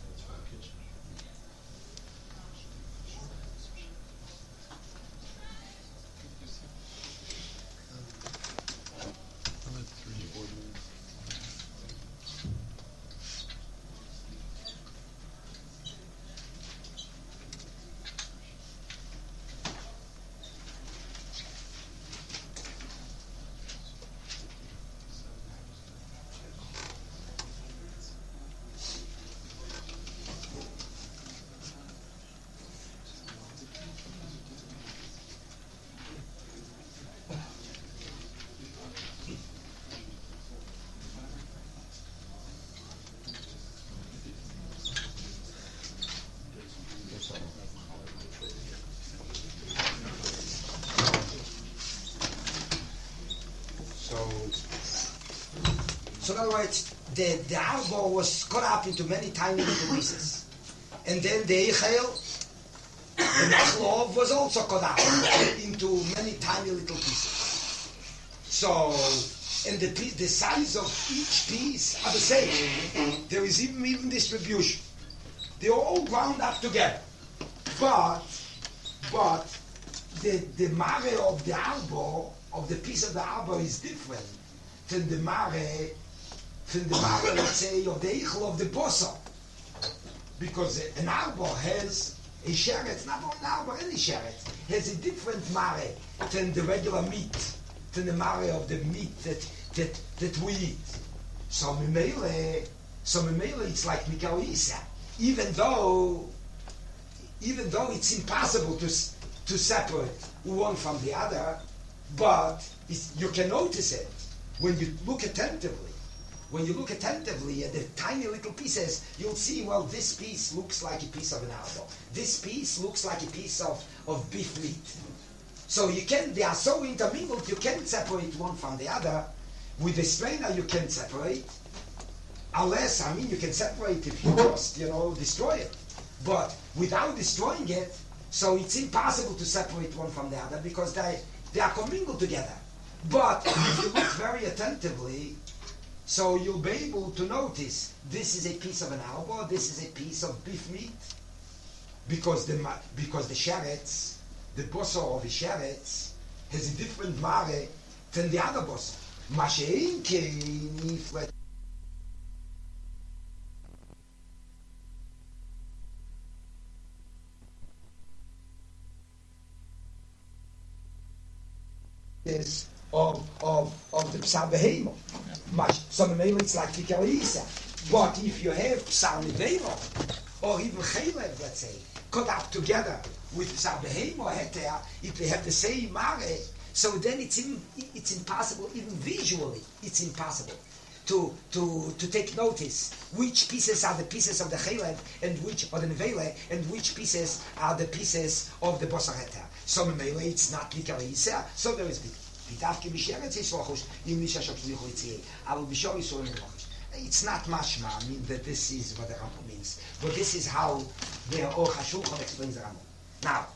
[SPEAKER 1] So in other words, the, the arbor was cut up into many tiny little pieces. And then the Eichel, the Machlov, was also cut up into many tiny little pieces. So, and the, the size of each piece are the same. There is even, even distribution. They are all ground up together. But, but, the, the mare of the arbor, of the piece of the arbor is different than the mare from the mare, let's say, of the eichel of the bosa. Because an arbor has a sheret, not only an arbor, any sheret, has a different mare than the regular meat, than the mare of the meat that that, that we eat. So memele, so memele, it's like Mikal Isa. Even though, even though it's impossible to to separate one from the other, but it's, you can notice it when you look attentively. When you look attentively at the tiny little pieces, you'll see, well, this piece looks like a piece of an arbor. This piece looks like a piece of, of beef meat. So you can, they are so intermingled, you can't separate one from the other. With the strainer, you can separate. Unless, I mean, you can separate if you just, you know, destroy it. But without destroying it, so it's impossible to separate one from the other because they, they are commingled together. But if you look very attentively, so you'll be able to notice this is a piece of an arbor, this is a piece of beef meat, because the because the sherets, the bosso of the sherets, has a different mare than the other bosso. Is of of of the psar behemo. So maybe it's like Mikal Isa. But if you have psar nevela or even chelev, let's say, cut up together with psar behemo or heter, if they have the same mare, so then it's in, it's impossible, even visually, it's impossible to to to take notice which pieces are the pieces of the chelev and which are the nevela and which pieces are the pieces of the bosar heter. So maybe it's not Mikal Isa, so there is big. It's not mashma, I mean that this is what the Rambam means. But this is how the Or HaShulchan explains the Rambam. Now,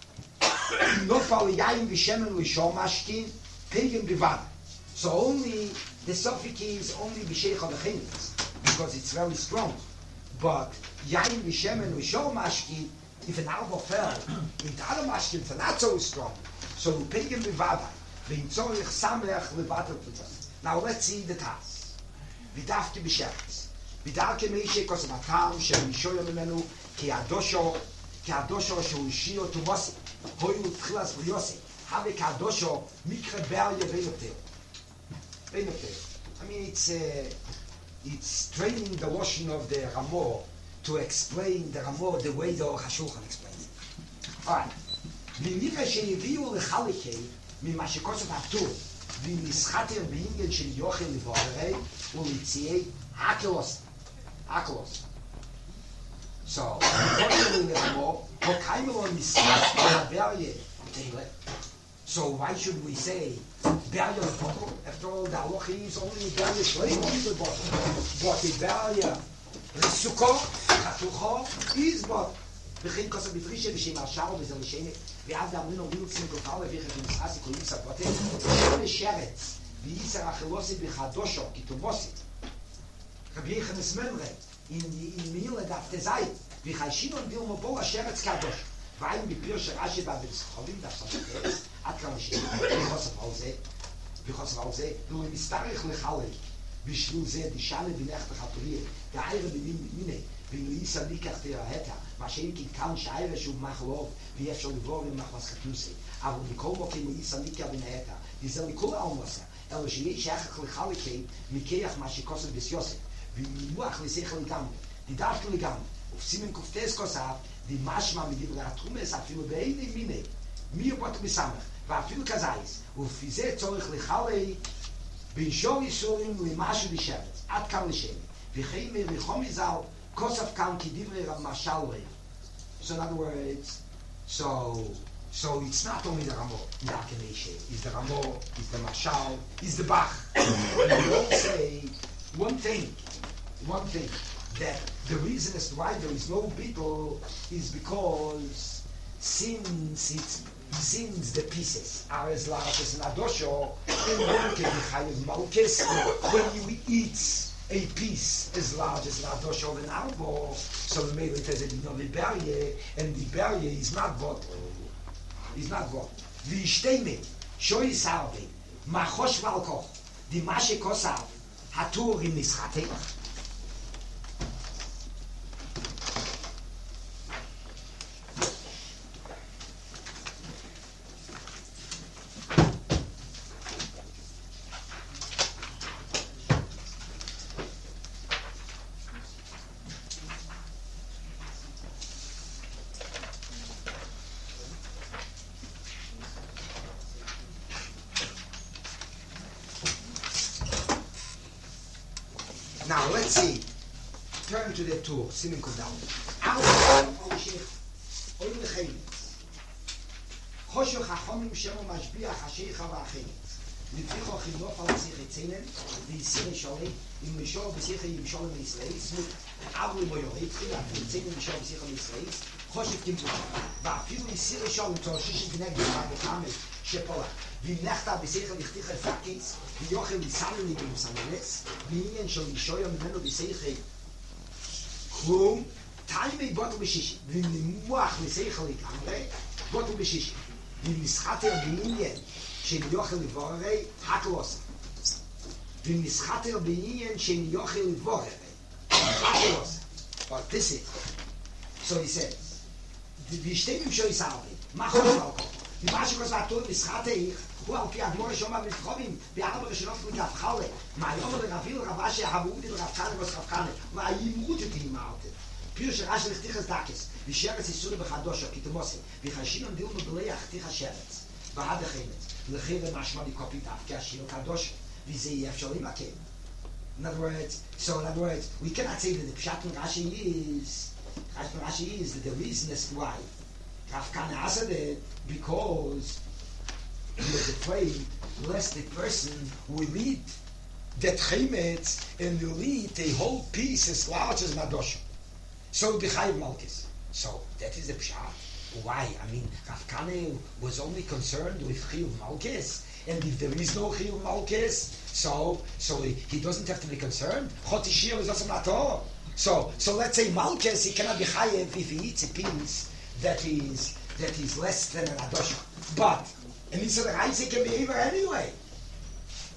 [SPEAKER 1] so only the suffix is only b'sheich ha'lechinis, because it's very strong. But yayin v'shemen v'shor mashkin, if an arbor fell, in the other mashkins are not so strong. So pegim b'vada. So Now let's see the task. Vidafki b'sheretz. Vidarke meishe kos matam shel mishoyim mimenu ki adosho ki adosho shel ishio tumosi hoyu tchilas briyosi have kadosho mikre berye venotel venotel. I mean it's uh, it's training the washing of the Ramor to explain the Ramor the way the Hashulchan explains it. All right. V'nifre sheyiviu lechalike mima shekosov hatu v'nischater b'ingen shel yochel livorei u'litziei hakelos hakelos. So, unfortunately, Ramor hokaimelo nischat berye tele. So why should we say berye bottle? After all, the halacha is only berye shleim the bottle, but the berye risuko chatucho is bottle. וכן כוסף בפרישה ושם השאר וזה לשני ועד אמרינו מילצים גופלה וכן מסעסי כולים סבותי כל שרץ וייסר החלוסי בחדושו כתובוסי רבי יחנס ממרה in מילה דף תזאי וחיישינון דילמו בו השרץ קדוש ואין בפיר שרשי והבנסחולים דף סבותי עד כאן לשני וכוסף על זה וכוסף על זה ולמסתרך לחלק בשביל זה דשאלה בלכת החתוריה דעירה במיני ולאיסה ניקח תרהתה מה שאין כי כאן שעירה שהוא מחלוב ואי אפשר לבוא ומחלס חתוסי אבל בכל מוקים לאיסה ניקח בנהתה וזה לכל העומסה אלא שיש שייך לחלקי מכיח מה שכוסף בסיוסף וממוח לשכל לגמרי דדווקא לגמרי ופסימן כופתס כוסף דמשמע מדברי התרומס אפילו בעיני מיני מי יבוט מסמך ואפילו כזייס ולפי זה צורך לחלי בין שור איסורים למשהו בשבץ עד כאן לשני וכי מריחומי זל Kosaf kan ki divrei Rav Mashal. So in other words, so so it's not only the Ramor, Yaakemeshe, it's the Ramor, it's the Mashal, it's the Bach. We all say one thing, one thing, that the reason as to why there is no bittul is because since it's since the pieces are as large as an adosho, and one can be chayav malkes when you eat a piece as large as an adosh of an arbo, so the male says that you know the berye, and the berye is not what, is not what. V'ishteme, shoy sarve, machosh valkoch, di mashe kosav, hatur in nischate. Now let's see. Turn to the tour. Simin Kodal. Al Oshich Oy Lechemitz. Choshoch Hachomim Shemo Mashbiach Hasheich HaVachemitz. Lipticho Chinof Al Tzich Etzenen V'Yisir Sholei Im Mishor B'Sich Yim Sholem Yisrael Smut Avli Moyoret Chila Etzenen Mishor B'Sich Yisrael Choshev Kimtu V'Afilu Yisir Sholem Toshish Gneg B'Chamet Shepola ונחתה בשכל לכתיך פקיס ויוכל לסמני במסמנס ועניין של אישויה ממנו בשכל כלום תאימי בוטו בשישי ונמוח לשכל לגמרי בוטו בשישי ונסחתר בעניין של יוכל לבוררי הקלוסה ונסחתר בעניין של יוכל לבוררי הקלוסה but this is so he says וישתי ממשוי סרבי מה חושב על כל מה שכוסה טוב נסחתה איך הוא על פי אדמור שומע מתחובים בארבע ראשונות מגף חלה מה יום לרביל רבה שהבאו די רב חנה וסרב חנה והימרות את הימרת פיר שרש לכתיך את דקס ושרץ איסורי בחדושו כתמוסי וחשינון דיון בבלי הכתיך השרץ ועד החמץ לכי ומשמע לקופית אף כאשיר קדושו וזה יהיה אפשר למקם. In other words, so in other words, we cannot say that the Pshat in Rashi is Pshat in Rashi is that the reason is why Rav Kana answered it because he was afraid lest the person will eat that chemetz and will eat a whole piece as large as Madosha. So the Chayiv Malkis. So that is the Pshat. Why? I mean, Rav Kana was only concerned with Chayiv Malkis, and if there is no Chayiv Malkis, so so he, he doesn't have to be concerned. Chotishir is also not all. So so let's say Malkis, he cannot be Chayiv if he eats a piece that is that is less than an adosha. But and he said the Reise can be over anyway.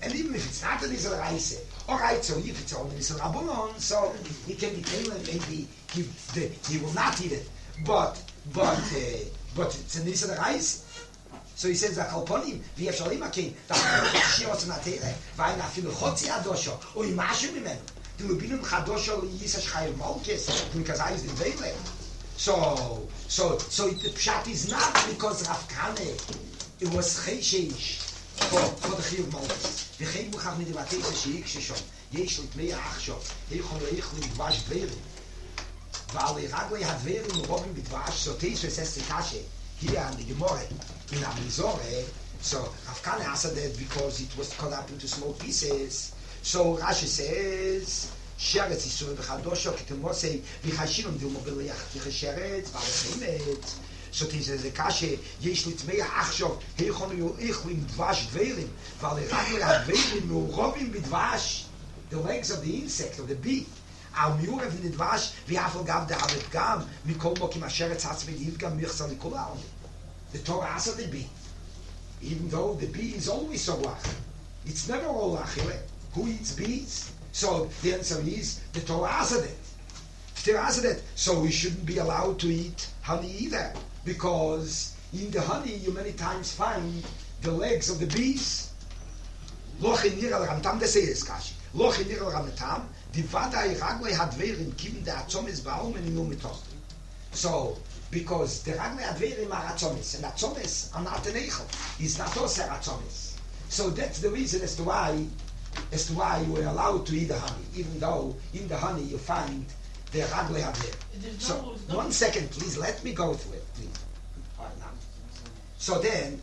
[SPEAKER 1] And even if it's not an Israel Reise, alright, so if it's only Israel Rabbanon, so he can be telling maybe he, the, he will not eat it. But, but, uh, but it's an Israel Reise. So he says, "Akalponim, v'yefshalim akin, v'achashir otzanatere, v'ayin afilu chotzi adosho, or imashu mimenu, d'lubinum chadosho liyisash chayev malkes, d'mikazayis d'vele." So, so, so the pshat is not because Rav Kahane, it was cheshish for for the chayev malkes. V'chein buchach midivatei sheik shishon, yesh litmei achshov, heichon leichlim dvash dverim, v'alei raglei hadverim urobim b'dvash, so teis v'ses tzikashe, here on the Gemara, in Amizore, so Rav Kahane answered that because it was cut up into small pieces. So Rashi says, Sheretz Yisur b'chadosho k'temosei v'chashinum d'umobiliach v'chasheretz v'alechimet. So he says, Kashe, yesh litmei achshov, heichon yoichlim dvash dverim, v'aleragli adverim me'urovim b'dvash. The legs of the insect, of the bee, are miurev in the dvash, v'afal gav da'avet gam, mikol mokim asheretz hatzvei yivgam mirza likol ha'olim. The Torah asks the bee, even though the bee is always so lach. It's never all achile. Who eats bees? So the answer is the Torah asks it. The Torah asks it. So we shouldn't be allowed to eat honey either, because in the honey you many times find the legs of the bees. Loch in nir al ramtam de seyes kashi. Loch in nir al ramtam. The vadai raglei hadverim kiven the atzomis baumen in umitoch. So. Because the Raglei Adverim are Atzomis, and Atzomis are not an Eichel. He's not also Atzomis. So that's the reason as to why, as to why you are allowed to eat the honey, even though in the honey you find the Raglei Adverim. So no, no. One second, please, let me go through it, please. All right, now. So then,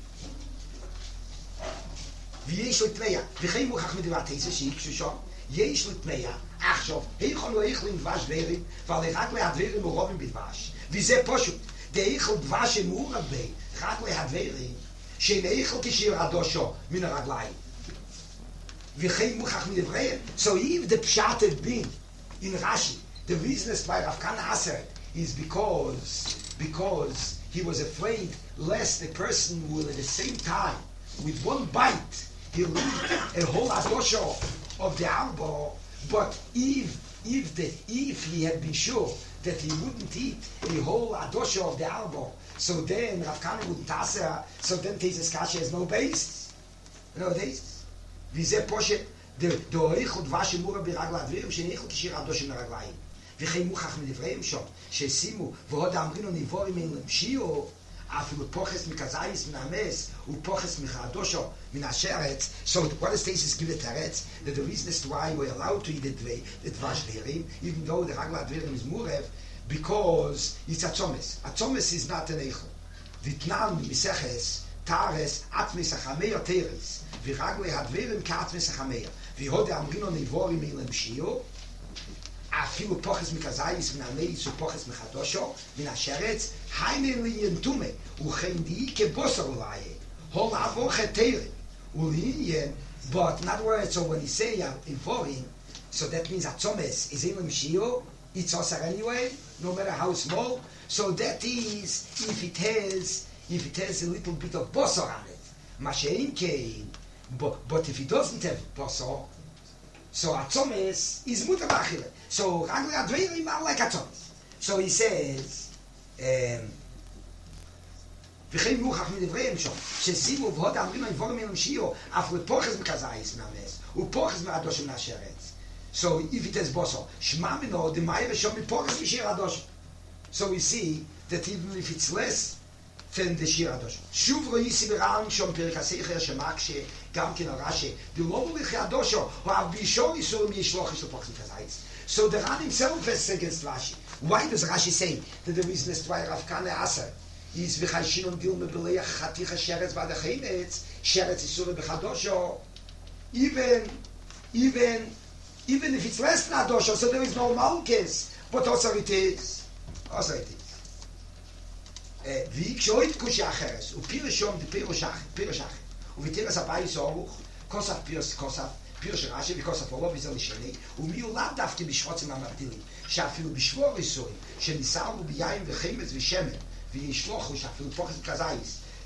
[SPEAKER 1] ויש לתמיה, וכי מוכח מדברת איזה שיקשו שם, יש לתמיה, עכשיו, היכון לא היכלים דבש דברים, ועל הרגלי הדברים מרובים בדבש. וזה פשוט, דאיכל דבש אמור בי, רגלי הדברים, שאין איכל כשיר הדושו מן הרגליים. וכי מוכח מדבריהם. So if the pshat had been in Rashi, the reason why Rav Kahane answered is because, because he was afraid lest the person will at the same time, with one bite, he'll eat a whole adosho of the arbo. But if if the if he had been sure that he wouldn't eat a whole adosho of the arbo, so then Rav Kahane wouldn't answer. So then Teises Kasha has no base, no base. V'zeh poshet the the oichud vashimura biragla adverim shenichud kishir adosho meraglayim. V'chei muchach medivreim shom shesimu v'hod amrinu nivorim in lemshio. After poches mikazayis min hames upoches michadosho min hasheretz. So what does Teisus give the teretz? That the reason as to why we're allowed to eat the dvei, the dvash dverim, even though the ragla dverim is murev, because it's atzomes. Atzomes is not an eichel. Vitnam miseches tares atmis achameir teres v'ragla hadverim ka'atmis achameir v'hode amrino nivorim in lemshio. אפילו פוחס מקזאיס מן המייס ופוחס מחדושו מן השרץ היינן ליינטומה וכן די כבוסר אולי הול עבור חתירה ולעניין but in other words, so when you say uh, involving, so that means atzomes is in Mshio, it's also anyway, no matter how small. So that is if it has if it has a little bit of bosor on it. Mashein came, but but if it doesn't have bosor, so atzomes is mutar achile. So ragli adverim are like atzomes. So he says, וכן מוכח מדבריהם שם, ששימו ועוד אמרים היבורים מן המשיעו, אף לפוחז מקזאיס מהמס, ופוחז מהדושם מהשרץ. So if it has boso, שמע מנו, דמאי ושום מפוחז משיר הדושם. So we see that even if it's less than the שיר הדושם. שוב רואי סיברן שם פרק הסכר שמקשה, גם כן הרשי, דלא מוליכי הדושם, או אף בישור איסורים ישלוח יש לפוחז מקזאיס. So the Ran himself is against Rashi. Why does Rashi say that the reason is why Rav Kahane asked is v'chashinon dilma b'leach chaticha sheretz v'adachinetz sheretz isura b'chadosho. Even, even, even if it's less than adosho, so there is no malchus, but also it is, also it is. V'ikshoi t'kushi acheres u'pirishom d'piroshach piroshach u'v'tiras abayis oruch kosaf piros kosaf פירוש רש"י because of all of Israel שני, ומי הוא לאו דווקא בשחוצים המבדילים, שאפילו בשבור איסורים, שניסרו ביין וחמץ ושמן, וישלוחו שאפילו פוחס וכזייס,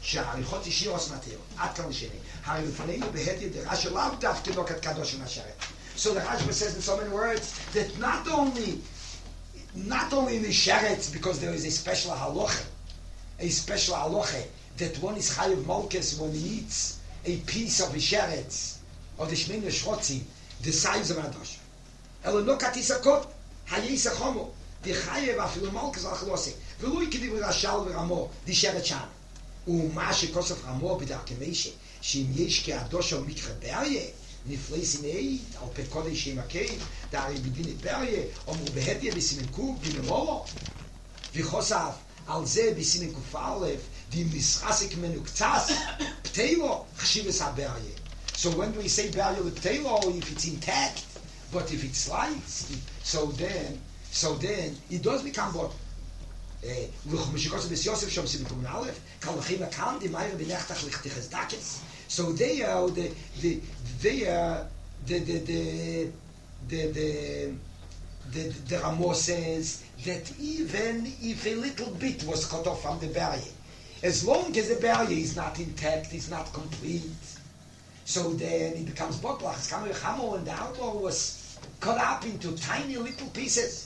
[SPEAKER 1] שהעריכות אישיות מתיר, עד כאן לשני. הרי לפנינו בהדיע דרש"י לאו דווקא נוקט קדוש ונשרת. So the Rashba says in so many words that not only not only in the sheretz, because there is a special halacha, a special halacha that one is chayiv malchus when he eats a piece of the sheretz of the shmini shrotzim, the size of adosh. Elo no katisakot hayisa chomo the chayiv afilu malchus al chalose. V'lo yikidim rashal v'ramo the sheretz sham. ומה שכוסף רמו בדרכי משה, שאם יש כאדוש או מקרה בריה, נפלי סינאית, על פי קודש עם הקיים, דהרי בדין את בריה, אמרו בהדיה בסימן קוב, בממורו. וחוסף על זה בסימן קוף א', דים נסחסק ממנו קצת, פתאילו, חשיב את הבריה. So when we say בריה לפתאילו, if it's intact, but if it's sliced, so then, so then, it does become what? וכמשיקוסו בסיוסף שם סיבקום נאלף, כלכים הקם, די מאיר בנחתך לכתיכס דקס. So they are the, the, they are the, the, the, the, the, the, the Ramo says that even if a little bit was cut off from the barrier, as long as the barrier is not intact, is not complete, so then it becomes botlach. It's kind of chamo, and the outlaw was cut up into tiny little pieces.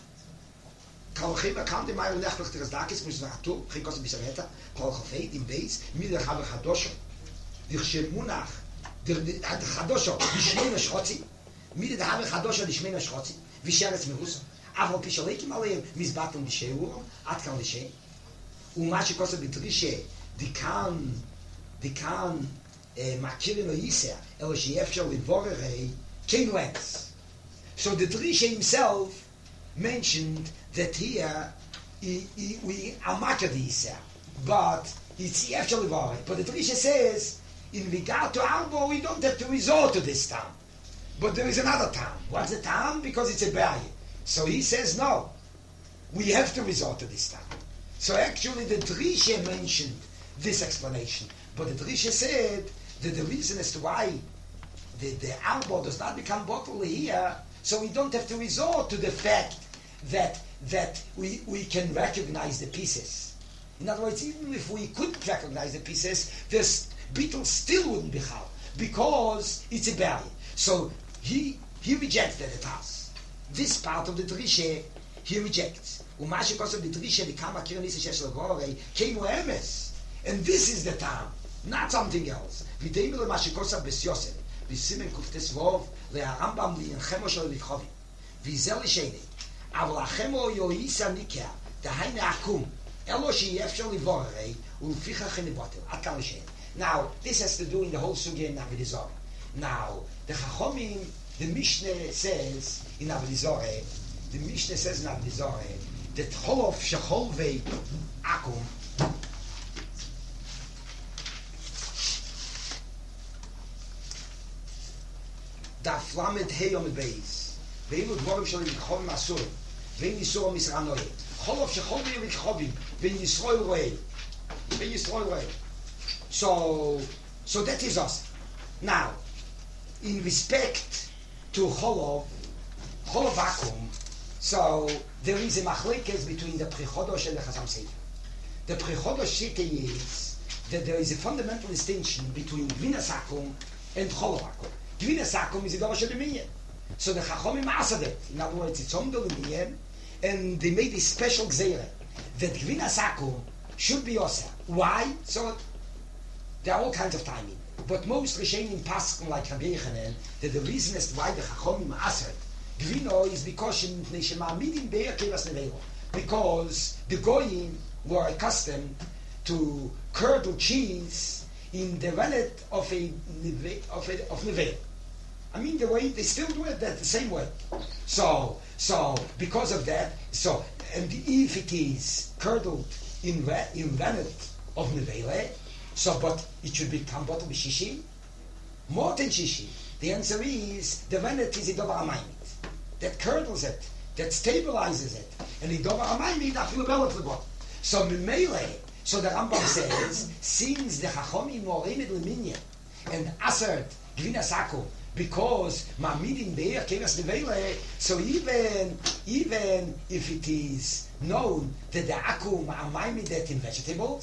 [SPEAKER 1] Kalchim akam de mai lechtlich der dakis mus na tu khikos bisaveta kol khafeit im beis mir der habe khadosh dir shmunach der hat khadosh bishmin shchotzi mir der habe khadosh bishmin shchotzi vi sharetz mirus aber pisholek im ale misbat und sheur at kan lishe u ma shkos bitrishe di kan di kan makir no yisa el shef shel vorrei kein wets. So the Trisha himself mentioned that here he, he, we are makadisa, but it's actually valid. But the Trisha says in regard to Arbo, we don't have to resort to this town, but there is another town. What's the town? Because it's a barrier. So he says no, we have to resort to this town. So actually the Trisha mentioned this explanation, but the Trisha said that the reason as to why the, the Arbo does not become bottle here, so we don't have to resort to the fact that that we, we can recognize the pieces. In other words, even if we couldn't recognize the pieces, this beetle still wouldn't be chal, because it's a barrier. So he he rejects that it has. This part of the Trisha, he rejects. And this is the time, not something else. אבל החמו יויסה ניקה, דהיינה עקום, אלו שאי-אפשר לברור הרי, ולפיכך נבוטל, עד כאן לשם. Now, this has to do in the whole sugya in Avodah. Now, the Chachomim, the Mishnah says in Avodah, the Mishnah says in Avodah, that Cholof shecholvei akum, da flamet heyom beis, ואילו דבורים שלו ילכום מאסור, ואין איסור מסרה נועה. חולוף שחובי ילכובים, ואין ישראל רואה. ואין ישראל רואה. So, so that is us. Now, in respect to Cholov, Cholov Akum, so there is a machlekes between the Prichodosh and the Chazam Sefer. The Prichodosh Shita is that there is a fundamental distinction between Gvinas Akum and Cholov Akum. Gvinas Akum is the Dorosh of the Minyan. So the Chachomim asked it. In other words, it's on the Minyan, and they made a special gzeira that Gvinas Akum should be Osa. Why? So there are all kinds of timing. But most Rishonim Paskin, like Rabbi Yechanan, that the reason as to why the Chachomim asked Gvino is because because the Goyim were accustomed to curdle cheese in the rennet of a of a of Nevel. I mean, the way they still do it, that the same way. So, so because of that, so and if it is curdled in in rennet of Nevele, so but it should become bottled with shishi, more than shishi. The answer is the rennet is a davar amayit that curdles it, that stabilizes it, and the davar amayit after the bottom. So Mimele, so the Rambam says, since the Chachomim morim el minyan and asert gvinas akum, because ma'amidim be'er kenas nevele, so even even if it is known that the akum are ma'amidet in vegetables,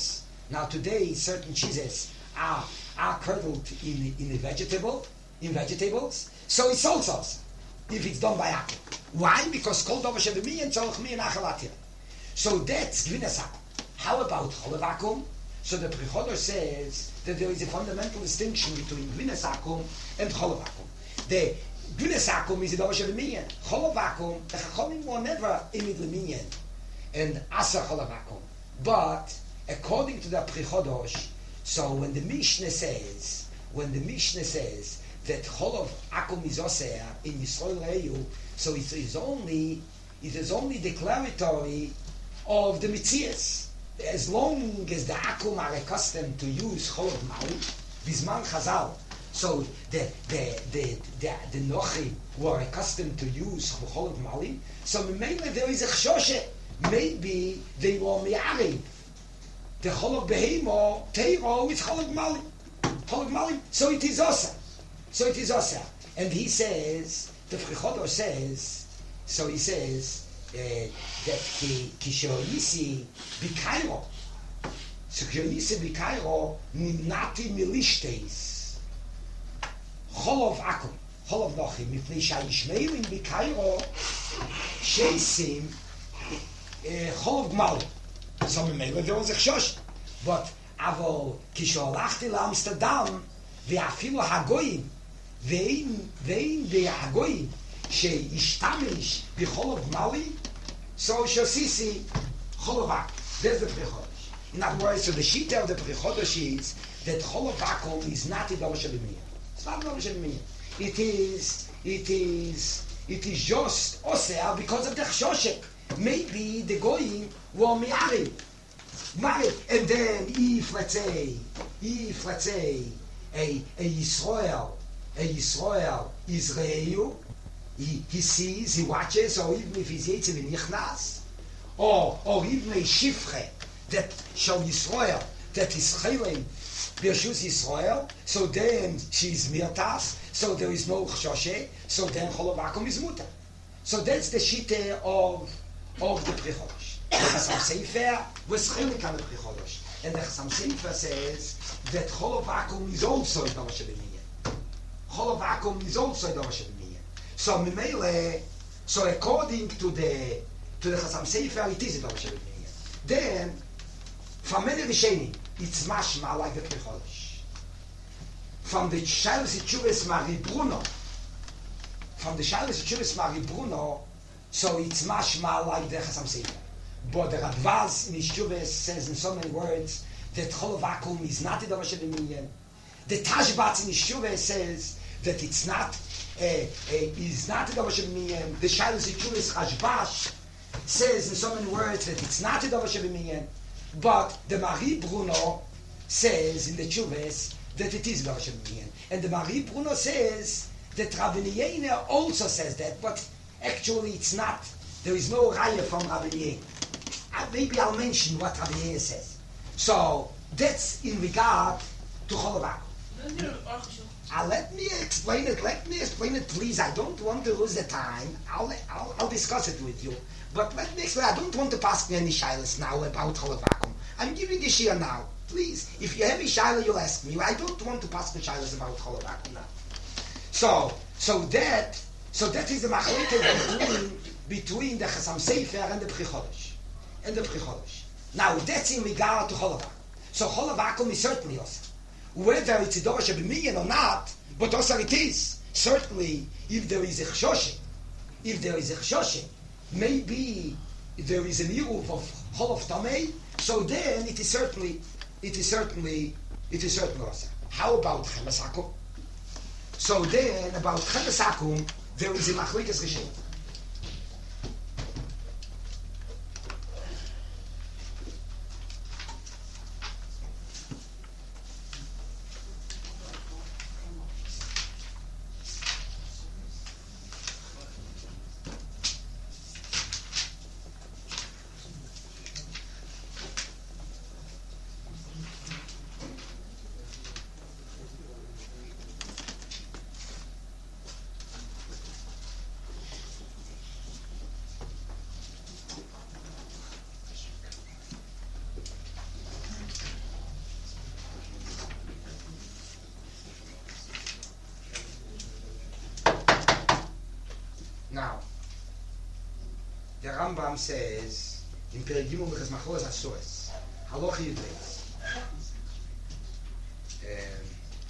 [SPEAKER 2] Now today, certain cheeses are, are curdled in, in a vegetable, in vegetables, so it's also if it's done by akum. Why? Because kol davar shebemiyan tzorich miyan achalatir. So that's gvinas akum. How about cholav akum? So the Pri Chodosh says that there is a fundamental distinction between gvinas akum and cholav akum. The gvinas akum is a davar shebemiyan. Cholav akum, the chachamim were never imid leminyan and asa cholav akum. But according to the Pri Chodosh, so when the Mishnah says, when the Mishnah says that cholav akum is oseh in Yisrael Reyu, so it is only it is only declaratory of the mitzias. As long as the akum are accustomed to use cholav mali, bisman chazal, so the the the the, the nochim were accustomed to use cholav mali, so maybe there is a chshoshe, maybe they were mi'arim. The cholav behemo teiro is cholav mali, cholav mali. So it is osa, so it is osa. And he says, the Pri Chodosh says, so he says uh, that kishoyisi bikairo, so kishoyisi bikairo nimnati milishtes cholav akum, cholav nochim mipnei shayishmeilim bikairo sheisim cholav mali. So maybe there was a chshosh, but avol kisholachti laAmsterdam ve'afilu hagoyim ve'in ve'in ve'hagoyim sheishtamish b'cholav mali, so shosisi cholav akum. There's the Pri Chodosh. In other words, so the shita of the Pri Chodosh is that cholav akum is not a davar shebemiyan. It's not a davar shebemiyan. It is, it is, it is just oseh because of the chshoshek. Maybe the goyim were mi'arim. And then if, let's say, if, let's say, a, a Yisrael, a Yisrael is Re'eu, he, he sees, he watches, or even if he's Yetziv in Nichnas, or, or even a Shifre, that show Yisrael, that is Chaylein, Birshus Yisrael, so then she's Mirtas, so there is no Chshoshe, so then cholav akum is mutar. So that's the shite of of the Pri Chodosh. The Chasam Sofer was chilik on the Pri Chodosh, and the Chasam Sofer says that cholav akum is also a davar shebemiyan. Cholav akum is also a davar shebemiyan. So Mimele, so according to the to the Chasam Sofer, it is a davar shebemiyan. Then from many Rishonim, it's mashma like the Pri Chodosh. From the Shalos Tshuvos Mari Bruno, from the Shalos Tshuvos Mari Bruno, so it's mashma like the Chasam Sofer. But the Radvaz in his Tshuvos says in so many words that cholav akum is not a davar shebemiyan. The Tashbats in his Tshuvos says that it's not a, a, is not a davar shebemiyan. The Shalos Tshuvos Rashbash says in so many words that it's not a davar shebemiyan. But the Mari Bruno says in the Tshuvos that it is davar shebemiyan. And the Mari Bruno says that Rabbi Yehuda also says that, but actually it's not. There is no raya from Rabbi Yehuda. Uh, maybe I'll mention what Rabbi Yehuda says. So that's in regard to cholav akum. Uh, let me explain it. Let me explain it, please. I don't want to lose the time. I'll I'll, I'll discuss it with you. But let me explain. I don't want to pass me any shilas now about cholav akum. I'm giving a shir now. Please, if you have a shilah, you'll ask me. I don't want to pass the shilas about cholav akum now. So, so that, so that is the machlokes between between the Chasam Sofer and the Pri Chodosh, and the Pri Chodosh. Now that's in regard to cholav akum. So cholav akum is certainly also, whether it's a davar shebemiyan or not, but also it is certainly if there is a chshoshe, if there is a chshoshe, maybe there is an iruv of cholav tamei. So then it is certainly, it is certainly, it is certainly also. How about chemes akum? So then, about chemes akum, there is a machlokes rishonim. the Rambam says in Perigimum Mechas Macholas Asuras, Halacha Yudbeis. Um,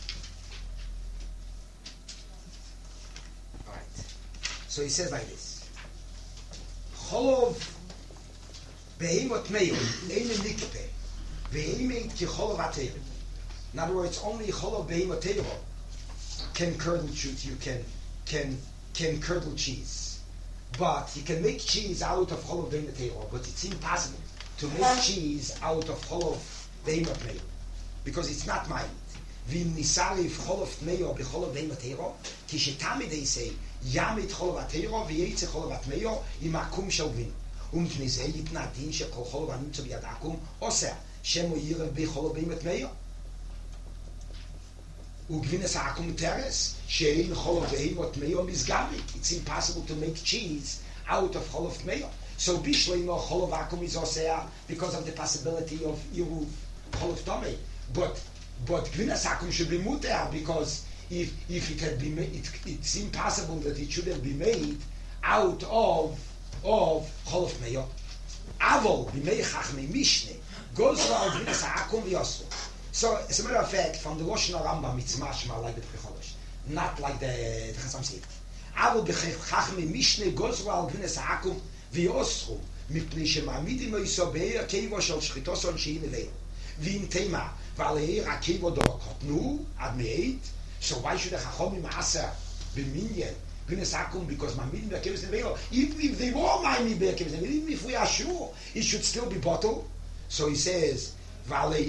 [SPEAKER 2] all right. So he says like this: Cholov Behemot Meir Ein Nikpe Behemot Ki Cholov Ateirim. In other words, only Cholov Behemot Teiro can curdle cheese. You can can can curdle cheese, but you can make cheese out of Cholov Behemot Teiro. But it's impossible to make cheese out of Cholov Behemot Meir because it's not mine. Vim nisarif Cholov Meir b'Cholov Behemot Teiro. Kishetami they say Yamit Cholov Teiro v'Yeitze Cholov Meir imakum shalvin. Um knizeh yitnadin shekol Cholov anutzu b'yadakum oser shemo yirev b'Cholov Behemot Meir. Ugvinas ha'akum teres she'ein Cholov Behemot Meir mizgavi. It's impossible to make cheese out of Cholov Meir. So bishleimo Cholov akum is oser because of the possibility of Iru Cholov Tomei. But But Gvinas Hakum should be muter because if if it had been made, it, it's impossible that it should have been made out of of Cholov Meir. Avol b'mei Chachmei Mishneh goes around Gvinas Hakum v'Yosru. So as a matter of fact, from the Lashon Rambam, it's mashma like the Pecholosh, not like the the Chasam Sofer. Avol b'mei Chachmei Mishneh goes around Gvinas Hakum v'Yosru mipnei shema'amidim oiso be'er keivo shel shchitos on she'in neveil v'im tema. So why should the Chachomim Aser be minyan? Because my minyan be'akeves neveilo. Even if they were my minyan be'akeves neveilo, even if we are sure, it should still be bottled. So he says, how much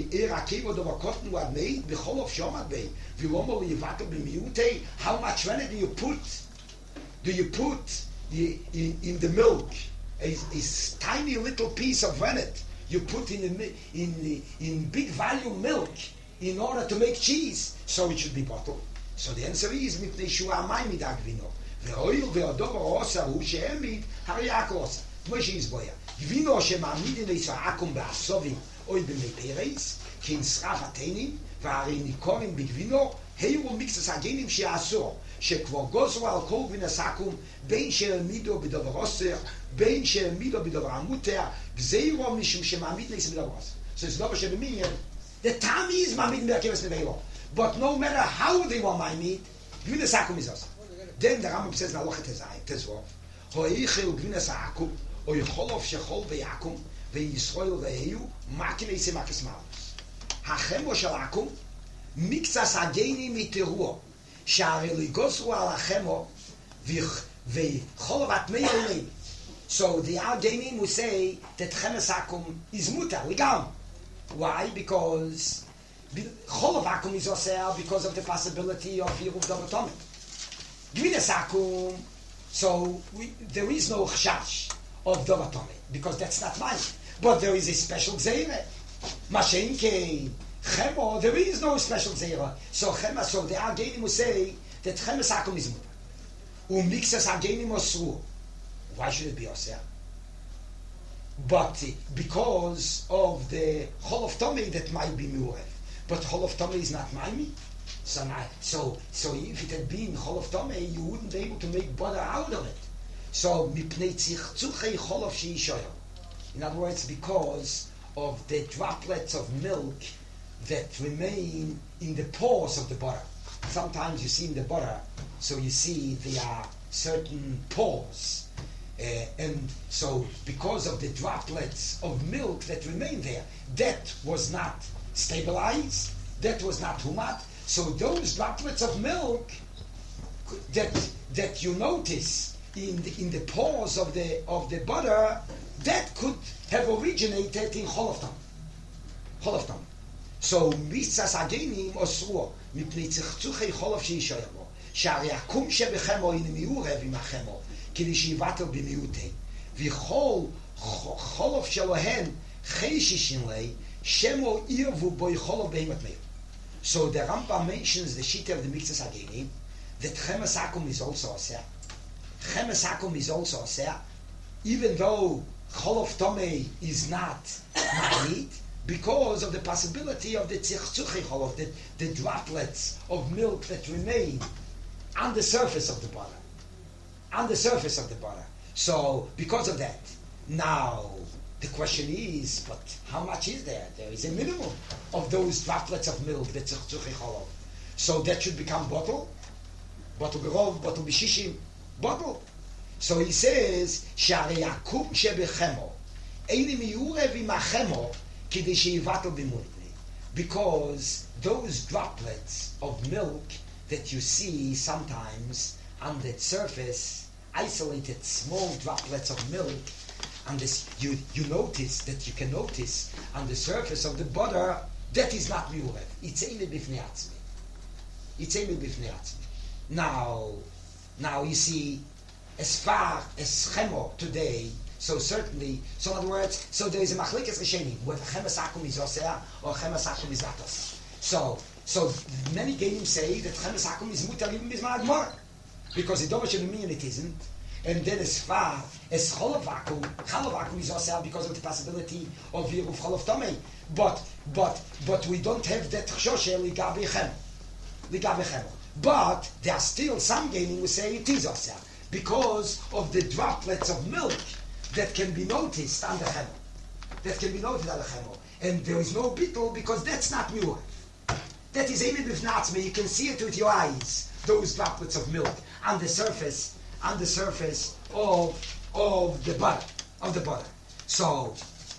[SPEAKER 2] rennet do you put? Do you put the, in, in the milk a, a tiny little piece of rennet? You put in the, in the, in big volume milk in order to make cheese, so it should be bottled. So the answer is mipnei shua mayim midag vino. Ve'oil ve'odover osa hu she'emid hariak osa. Moshe Yisboya. Vino she'ma'amidin eisa'akum ba'asovim oy b'mei pereis kin sraf atenim v'arei nikorim b'gvino heiru mixas hagenim she'asor שכבר גוזרו על כל ונסקום בין שהעמידו בדבר עושר בין שהעמידו בדבר המותר גזירו משום שמעמיד ניסים בדבר עושר. So it's not שבמינyan the time is מעמיד בהרכבס נבילו but no matter how they want מעמיד גבין הסקום is עושר. then the Rambam says נהלוך את הזין תזרוף הויכל גבין הסקום או יכולוף שחול ויקום וישראל והיו מקל איסי מקס מלוס החמו של עקום מקצס הגני מתירוע שהרי לגוזרו על החמו וחולבת מיילים. So the Argenim will say that Chemes Hakum is mutar, legam. Why? Because Cholov Hakum is oseh because of the possibility of Yeruv Dovatomim. Gvinas Hakum, so we, there is no chashash of Dovatomim because that's not mine. But there is a special Gzeire. Mashenke Chemo, there is no special Zera. So Chema, so the Argenim will say that Chemes Hakum is mutar. Umixas Argenim osru. Why should it be osir? But because of the Chol of Tomei that might be Murev. But Chol of Tomei is not Maimi. So, not, so, so if it had been Chol of Tomei, you wouldn't be able to make butter out of it. So, Mipnei Tzirtzuchei Chol of Sheishoyim. In other words, because of the droplets of milk that remain in the pores of the butter. Sometimes you see in the butter, so you see there are certain pores. Uh, and so because of the droplets of milk that remain there, that was not stabilized, that was not humat. So those droplets of milk that that you notice in the, in the pores of the of the butter, that could have originated in Choloftam. Choloftam. So mitzas agenim osruo mipnei tzirtzuchei cholof sheishoyamo shari akum shebechemo in miurev im achemo כדי שיבטל במיעוטי וכל חולף שלוהן חשישים לי שמו עירבו בו חולף בהמת מאיר. So the Rambam mentions the sheet of the Mixas Hagenim that Chemes Hakum is also oseh. Chemes Hakum is also oseh, even though Cholof Tomei is not ma'amid, because of the possibility of the tzirtzuchi cholof, the, the droplets of milk that remain on the surface of the butter. On the surface of the butter. So, because of that, now the question is, but how much is there? There is a minimum of those droplets of milk that tzurchi cholov. So that should become bottle, bottle berov, bottle b'shishim, bottle. So he says, Shari Yakum shebechemo, eini miyurev imachemo, kidei sheyivatel b'mutni. Because those droplets of milk that you see sometimes on the surface, isolated small droplets of milk, and this, you, you notice that you can notice on the surface of the butter, that is not miyurev. It's eini b'fnei atzmi. It's eini b'fnei atzmi. Now, now you see, as far as chemo today, so certainly, so in other words, so there is a machlikas rishonim whether chemes akum is oseh or chemes akum is not oseh. So, so many genim say that chemes akum is mutar even bisman agmar, because it doesn't mean it isn't. And then as far as cholav akum, cholav akum is oseh because of the possibility of viruv cholav tamei. But, but, but we don't have that chshoshe ligabi chem, ligabi chem. But there are still some genim who say it is oseh, because of the droplets of milk that can be noticed on the chemo. That can be noticed on the chemo. And there is no beetle because that's not miyurev. That is eini b'fnei atzmi. You can see it with your eyes, those droplets of milk on the surface, on the surface of, of the butter, of the butter. So,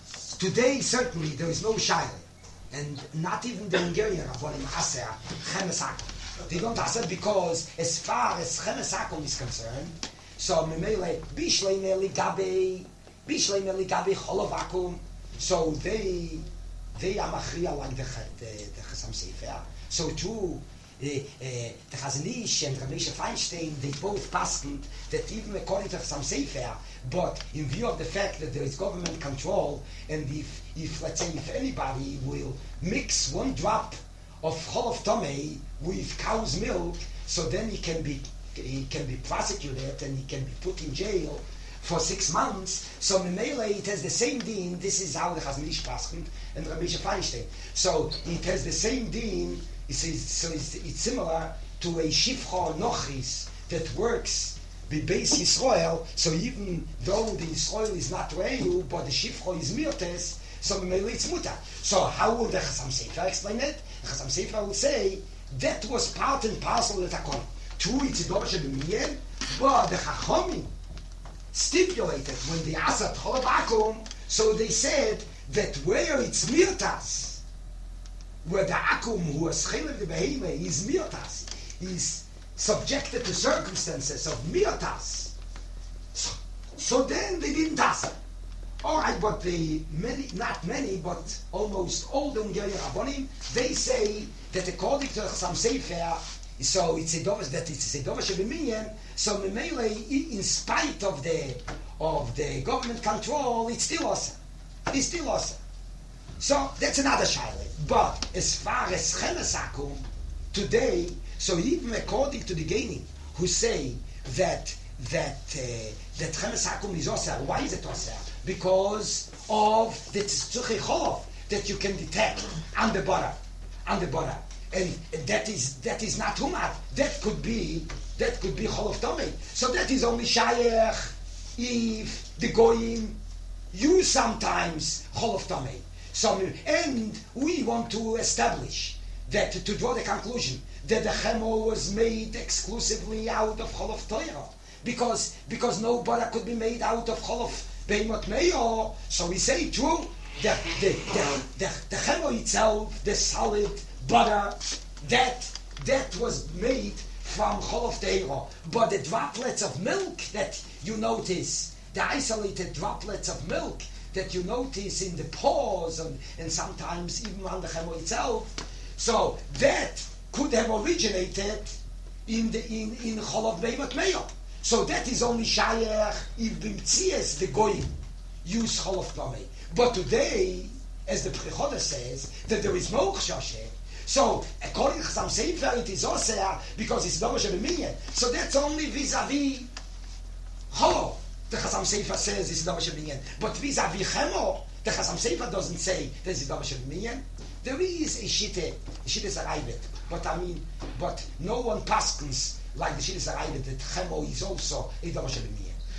[SPEAKER 2] today certainly there is no shaila. And not even the Hungarian Rabbanim aser chemes akum. They don't ask it because, as far as chemes akum is concerned, so memele bishlei meli gabe, bishlei meli gabe cholav akum. So they, they are machriya like the the, the Chasam Sofer. So too, uh, uh, the Chazon Ish and Rabbi Moshe Feinstein, they both paskened that even according to Chasam Sofer, but in view of the fact that there is government control, and if, if let's say if anybody will mix one drop of cholav tamei with cow's milk, so then he can be he can be prosecuted and he can be put in jail for six months. So Memele, it has the same deen. This is how the Chazon Ish paskend and Rabbi Moshe Feinstein. So it has the same deen. It says, so it's, it's similar to a shifcha nochis that works by Beis Yisrael. So even though the Yisrael is not re'eu, but the shifcha is mirtes, so Memele it's mutar. So how will the Chasam Sofer explain it? The Chasam Sofer will say that was part and parcel of the Takon. True, it's a dorsha b'miyen, but the Chachomim stipulated when they asked cholav akum, so they said that where it's mirtas, where the akum who was chelev the beheme is mirtas, is subjected to circumstances of mirtas. So, so then they didn't ask. All right, but the many, not many, but almost all the Hungarian Rabbonim, they say that according to Chasam Sofer, so it's a dovah that it's a dovah shebeminyan. So memele, in spite of the of the government control, it's still awesome. It's still awesome. So that's another shaila. But as far as chemes akum today, so even according to the Genim who say that that uh, that chemes akum is osir, why is it osir? Because of the tzurchi cholov that you can detect on the butter, on the butter. And that is that is not humat. That could be that could be cholav tamei. So that is only shayach if the goyim use sometimes cholav tamei. So and we want to establish that to draw the conclusion that the chemo was made exclusively out of cholav Torah, because because no butter could be made out of cholav beimot meyo. So we say true that the the the, the chemo itself, the solid butter, that that was made from cholav Torah, but the droplets of milk that you notice, the isolated droplets of milk that you notice in the pores and, and sometimes even on the chemo itself, so that could have originated in the in in cholav beimot meyo. So that is only shayach if b'mtzias the goyim use cholav tamei. But today, as the Prechoda says, that there is no chshashe. So, according to Chasam Sofer, it is oseh because it's dovah shebeminyan. So that's only vis-a-vis cholav. The Chasam Sofer says it's dovah shebeminyan. But vis-a-vis chemo, the Chasam Sofer doesn't say that it's dovah shebeminyan. There is a shite, a shite zarayvet. But I mean, but no one paskens like the shite zarayvet that chemo is also a dovah shebeminyan.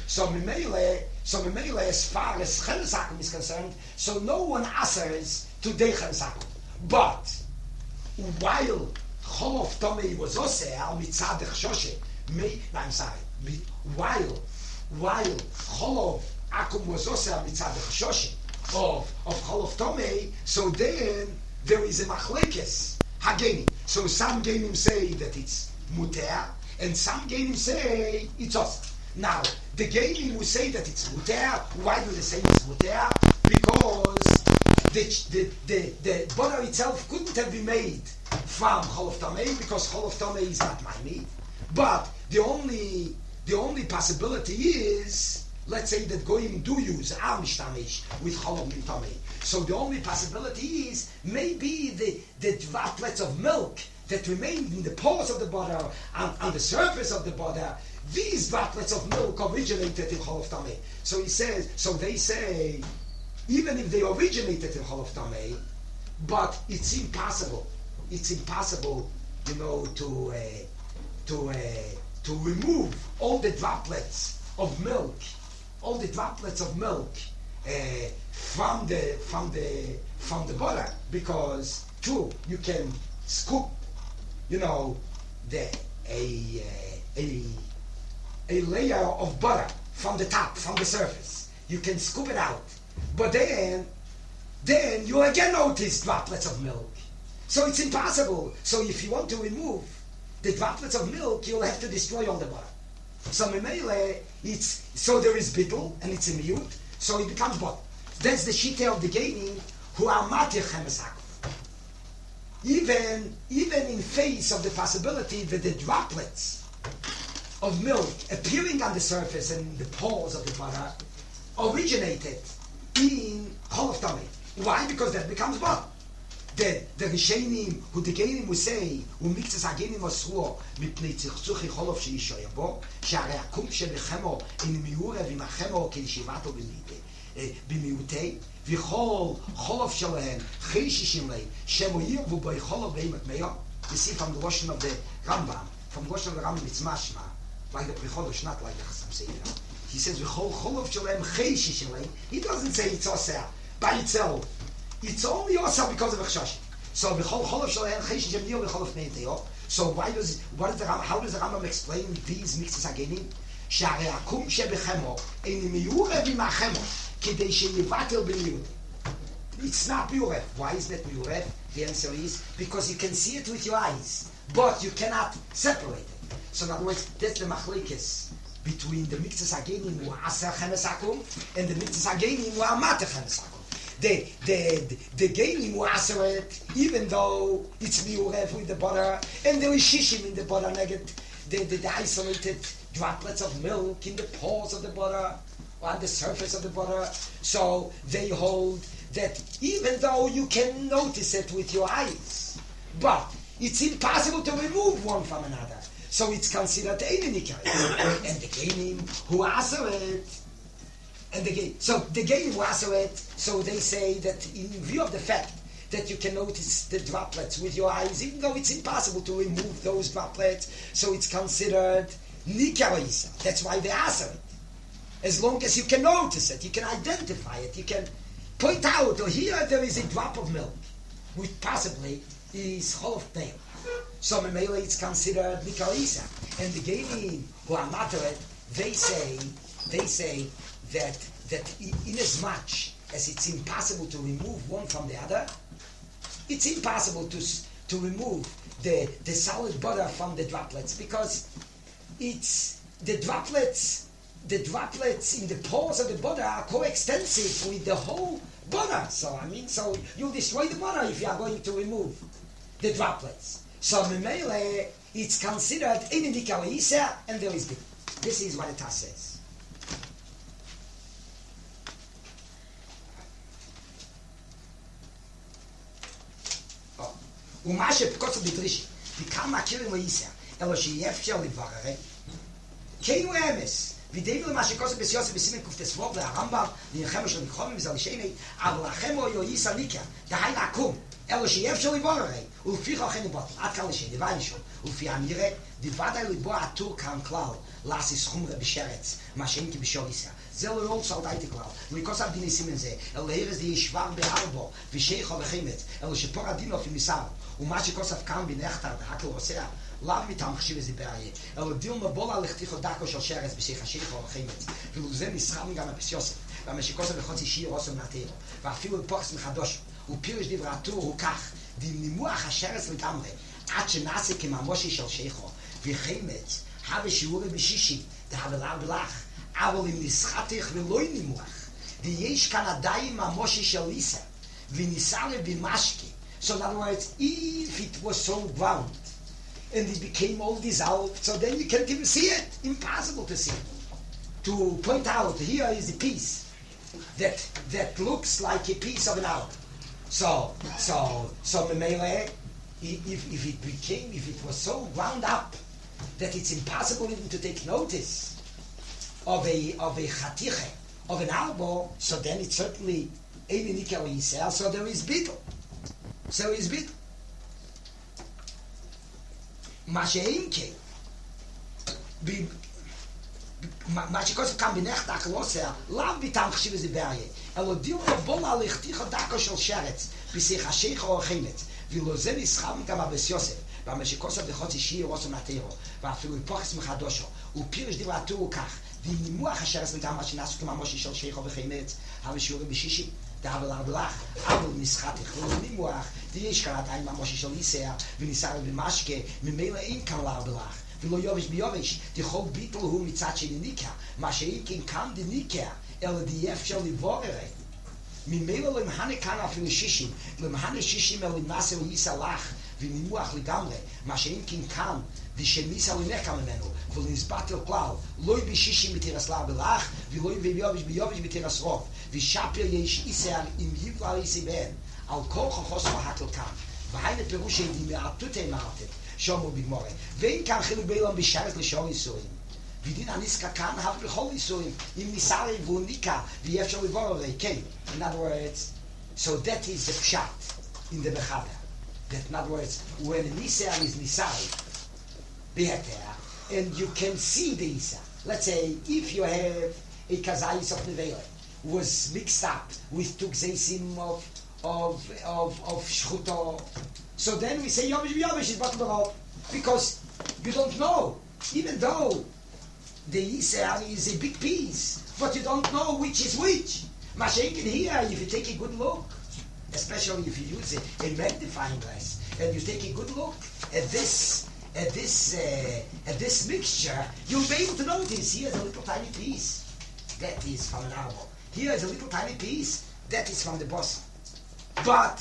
[SPEAKER 2] So Mimele, so Mimele, as far as Cheres Akum is concerned, so no one answers to Dei Cheres Akum. But while Cholof Tomei was also al mitzad Chshoshe, me, I'm sorry, while while Cholof Akum was also al mitzad Chshoshe of of Cholof Tomei, so then there is a machlekes hagenim. So some genim say that it's muter, and some genim say it's osir. Now the genim who say that it's muter, why do they say it's muter? Because the the the the border itself couldn't have been made from Cholof Tamei because Cholof Tamei is not my meat. But the only the only possibility is, let's say that Goyim do use Am Mishtamish with Cholof Tamei. So the only possibility is maybe the the droplets of milk that remained in the pores of the butter and on the surface of the butter, these droplets of milk originated in Cholof Tamei. So he says, so they say, even if they originated in Cholof Tamei, but it's impossible. It's impossible, you know, to uh, to uh, to remove all the droplets of milk, all the droplets of milk uh, from the from the from the butter, because true, you can scoop, you know, the a a a layer of butter from the top, from the surface. You can scoop it out, but then then you again notice droplets of milk. So it's impossible. So if you want to remove the droplets of milk, you'll have to destroy all the butter. So Memele, it's so there is bittul and it's a miyut, so it becomes butter. That's the shita of the gaining who are matir chemes hakuf. Even even in face of the possibility that the droplets of milk appearing on the surface and the pores of the butter originated in Cholof Tamei. Why? Because that becomes butter. The the Rishenim who the Geinim will say who mixes Hagenim Osruo mipnei tzchuchi Cholof sheishoya bo she'arei hakum shebechemo in miura v'imachemo ke'yeshivato b'miutei v'chol Cholof shelehem cheishishim lei shemoyir v'boi Cholof b'eimat meyo. You see from the Lashon of the Rambam, from the Lashon of the Rambam it's mashma like the Prichodosh, not like the Chassam Sefer. He says v'chol Cholof shelehem cheishishim lei. He doesn't say it's oseh by itself. It's only also because of Chshash. So b'chol Cholof shelehem cheishishim niyah v'cholof neiteo. So why does what is the Rambam, how does the Rambam explain these mixes again? She'arei hakum shebechemo ein miureh v'imachemo kedei sheyivatel b'miureh. It's not miureh. Why is that miureh? The answer is because you can see it with your eyes, but you cannot separate it. So in other words, that's the machlekes between the mixes hagenim who are aser chemes hakum and the mixes hagenim who are mater chemes hakum. The the the gainim who answer it, even though it's miurev with the butter, and there is shishim in the butter, negative the, the the isolated droplets of milk in the pores of the butter, or on the surface of the butter. So they hold that even though you can notice it with your eyes, but it's impossible to remove one from another. So it's considered ein nikar. And the gainim who answer it. And the so the gainim who answer it, so they say that in view of the fact that you can notice the droplets with your eyes, even though it's impossible to remove those droplets, so it's considered nikar isa. That's why they answer it. As long as you can notice it, you can identify it, you can point out, or here there is a drop of milk, which possibly is Cholof Tamei. So Memele it's considered nikar isa. And the gainim who are not it, they say they say. that that in as much as it's impossible to remove one from the other, it's impossible to to remove the the solid butter from the droplets, because it's the droplets the droplets in the pores of the butter are coextensive with the whole butter. So I mean, so you'll destroy the butter if you are going to remove the droplets. So Memele it's considered ein nikar isa, and there is the, this is what the Taz says. ומה שפקוץ בדרישי, וכמה מכירים ואיסר, אלא שיהיה אפשר לברר, כן הוא אמס, ודאבל מה שקוץ בסיוסף בסימן קופטסבוב, והרמב"ם, נלחם של נכחומים וזה לשני, אבל לכם הוא יאיסר ניקר, דהי לעקום, אלו שיאפשר לבוררי, ולפיך אוכן לבוטל, עד כאן לשני, ואני שוב, ולפי הנראה, דיוודאי לבוא עטור כאן כלל, לעשיס חומרה בשרץ, מה שאין כי בשור ישראל. זה לא יול סלט הייתי כלל, ומכוס עבדי ניסים זה, אלו להירס די ישבר בארבו, ושייכו וחמץ, אלו שפור הדין אופי מסר, ומה שכוס אף כאן בנחתר, דהקל עושה, לאו מטעם חשיב איזה בעיה, אלו דיל מבול על לכתיכו דקו של שרץ, בשייך השייכו וחמץ, ולזה נסחרנו גם הפס יוסף, והמשכוס בחוצי שיר עושם נתירו, ואפילו בפוקס מחדושו, ופירש דברתו הוא כך, דנימוח השרץ לגמרי, עד שנעשה כממושי של שייכו, וחמץ, הווה שיעורי בשישי, דהווה לאו בלח, אבל אם נסחתך ולא נימוח, ויש כאן עדיין ממושי של ליסה, וניסה לבימשקי. So in other words, if it was so ground, and it became all dissolved, so then you can't even see it. Impossible to see it. To point out, here is a piece that that looks like a piece of an album. So, so, so Memele, if, if it became, if it was so wound up, that it's impossible even to take notice of a of a chatiche, of an albo, so then it's certainly Eini Nikel Yisrael, so there is bittul. So is bittul. מה שאין כן, מה שכוסף כאן בנחת הקלוסיה, לאו ביטם חשיב איזה בעיה, אלא דיור לבול על לכתיך דקו של שרץ, בשיח השייך או החמץ, ולא זה נסחם גם אבס יוסף, במה שכוסף לחוצי שיר רוסו נתירו, ואפילו היפוכס מחדושו, ופירש דברתו הוא כך, ונימוח השרץ לגמרי מה שנעשו כממושי של שייך או וחמץ, אבל שיעורי בשישי, דאבל ארבלח, אבל נסחתך ולא נימוח, ויש כאן עדיין ממושי של ליסר, וניסר במשקה, ממילא אין כאן לארבלח, ולא יובש ביובש, דכל ביטל הוא מצד שני ניקה, מה שאין כן כאן דניקה, אלא די אפשר לבוררי. ממילא למהנה כאן אפילו שישים, למהנה שישים אלא נעשה ליסר לך, ונימוח לגמרי, מה שאין כן כאן, ושניסה לנקה ממנו, ולנסבט אל כלל, לא בשישים בתירס לארבלח, ולא ביובש ביובש בתירס רוב, ושפר יש איסר עם יבלה איסי בן, על כל חוכוס והקל כאן, והיינה פירושי די מעטותי מעטת, שומו בגמורה, ואין כאן חילוק בילם בשרת לשאול איסורים, ודין הניסקה כאן הב בכל איסורים, אם ניסרי והוא ניקה, ויהיה אפשר לבוא הרי, כן, in other words, so that is the pshat in the Mechaber, that in other words, when a Nisar is Nisari, beheter, and you can see the Isa, let's say, if you have a Kazayis of Nevele, was mixed up with Tukzeisim of of of of Shchuto. So then we say Yomish Yomish is Batmarov because you don't know, even though the Yisrael is a big piece, but you don't know which is which. Mashenkin here, if you take a good look, especially if you use a, a magnifying glass, and you take a good look at this at this uh, at this mixture, you'll be able to notice here's a little tiny piece. That is from an arbor. Here is a little tiny piece. That is from the boss. But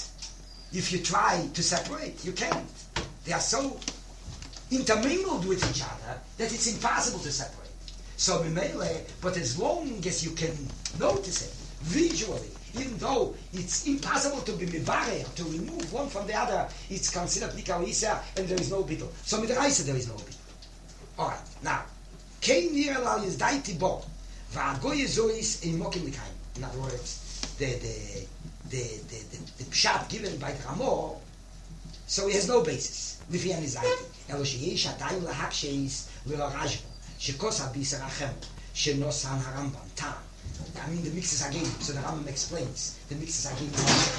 [SPEAKER 2] if you try to separate, you can't. They are so intermingled with each other that it's impossible to separate. So Mimele, but as long as you can notice it visually, even though it's impossible to be mibarer, to remove one from the other, it's considered Nikal Isa and there is no bittul. So Midraisa there is no bittul. Alright, now, Kein Nirelal is Daiti Bo. והגוי זויס אין מוקים לקיים. In other words, the, the, the, the, the, the pshat given by the Ramor, so he has no basis. לפי הנזייתי. אלו שיש עדיין להקשייס ולרשבו, שכוס הביסר החם, שנוסן הרמב"ם, טעם. I mean the mixes again, so the Rambam explains, the mixes again,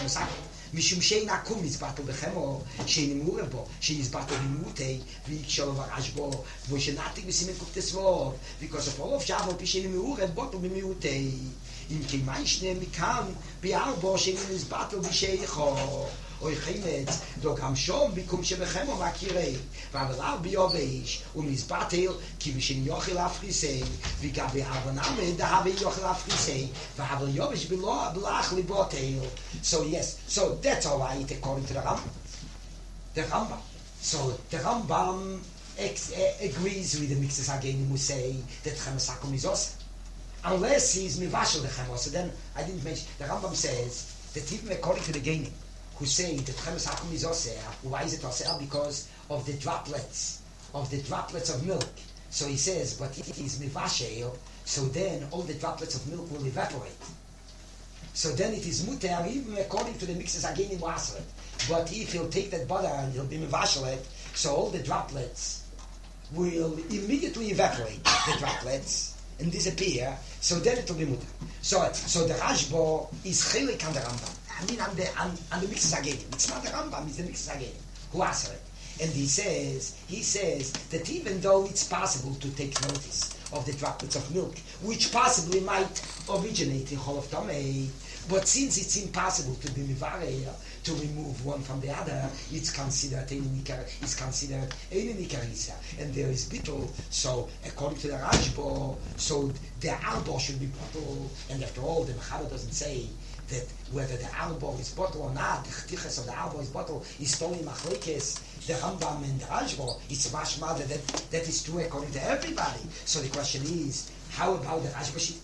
[SPEAKER 2] משום שאין עקום נזבטו בחמו, שאין מורה בו, שנזבטו במותי, ויקשור ורשבו, ושנעתיק בסימן קופטסבו, וכוסף אולוף שבו, פי שאין מורה בוטו במותי, אם כמי שני מכאן, בארבו, שאין נזבטו בשייכו, אוי חמץ, דו גם שום ביקום שבחמו מכירי, ועבלר ביובש, ומזבטל, כי בשין יוכל אפריסי, וגם בארבו נמד, דהבי יוכל אפריסי, ועבל יובש בלח ליבוטל. So yes, so that's all right according to the Rambam. The Rambam. So the Rambam ex- uh, agrees with the mixes again, who say that Chemesakum is also. Unless he is mivashel the Chemosa, then I didn't mention, the Rambam says that even according to the Gainim, who say that Chemes Hakum is Oseh. Why is it Oseh? Because of the droplets, of the droplets of milk. So he says, but it is mivashel, so then all the droplets of milk will evaporate. so then it is muter, even according to the mixes again in waseret. But if he'll take that butter and he'll be mevashelet, so all the droplets will immediately evaporate, the droplets, and disappear, so then it will be muter. So, so the Rashba is chilik on the Rambam. I mean, on the, on, on the mixes again. It's not the Rambam, it's the mixes again. Who asks it? And he says, he says that even though it's possible to take notice of the droplets of milk, which possibly might originate in Chol of Tamei, but since it's impossible to be mivareh, to remove one from the other, it's considered it's considered Einikarisa, and there is bittul. So according to the Rashba, so the arbor should be bottle, and after all, the Mechaber doesn't say that whether the arbor is bottle or not. The chtiches of the arbor is bottle is totally machlekes. The Rambam and the Rashba, it's mashma that that is true according to everybody. So the question is, how about the Rashba sheet?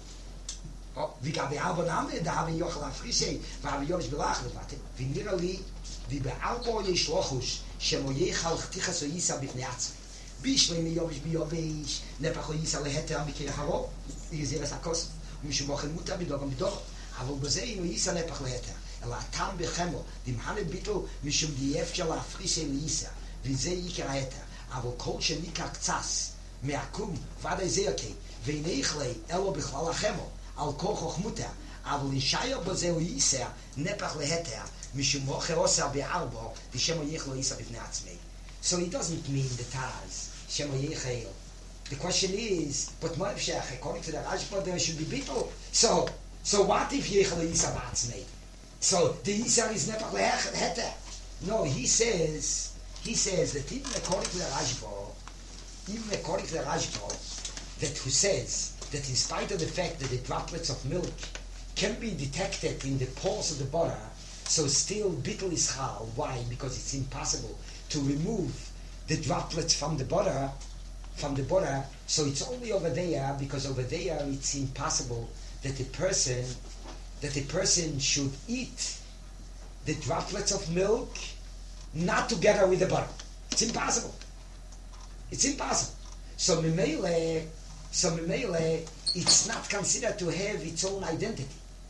[SPEAKER 2] Oh, wie gab die Arbo Name, da haben Jochel Afrisei, war haben Joris belachlet, warte, wie nirra li, wie bei Arbo yesh lochush, shemo yechal chtichas o yisa bifnei atzmi. Bishlei mi yovish bi yovish, nepach o yisa leheter mikir haro, yizir es hakos, umishum mochen muta bidogam bidogam, אבל בזה אינו ייסה נפח להיתר, אלא הטעם בחמו, דמחנה ביטל משום דייף של להפריסי לייסה, וזה יקר ההיתר, אבל כל שניקר קצס, מעקום ודאי זה יקי, ואיני יכלי אלו בכלל החמו, על כל חוכמותה, אבל נשייר בזה הוא ייסה נפח להיתר, משום מוכר עושה בארבו, ושמו יכל ייסה בפני עצמי. So it doesn't mean the Taz, שמו יכל. The question is, but מה אפשר, according to the Rashba, there should be bitul. So, So what if Yechel Yisa Batzmei? So the Yisa is never Leheter. No, he says, he says that even according to the Rashba, even according to the Rashba, that who says that in spite of the fact that the droplets of milk can be detected in the pores of the butter, so still bittul is chal. Why? Because it's impossible to remove the droplets from the butter, from the butter. So it's only over there, because over there it's impossible that a person that a person should eat the droplets of milk not together with the butter. It's impossible. It's impossible. So Mimele, so Mimele, it's not considered to have its own identity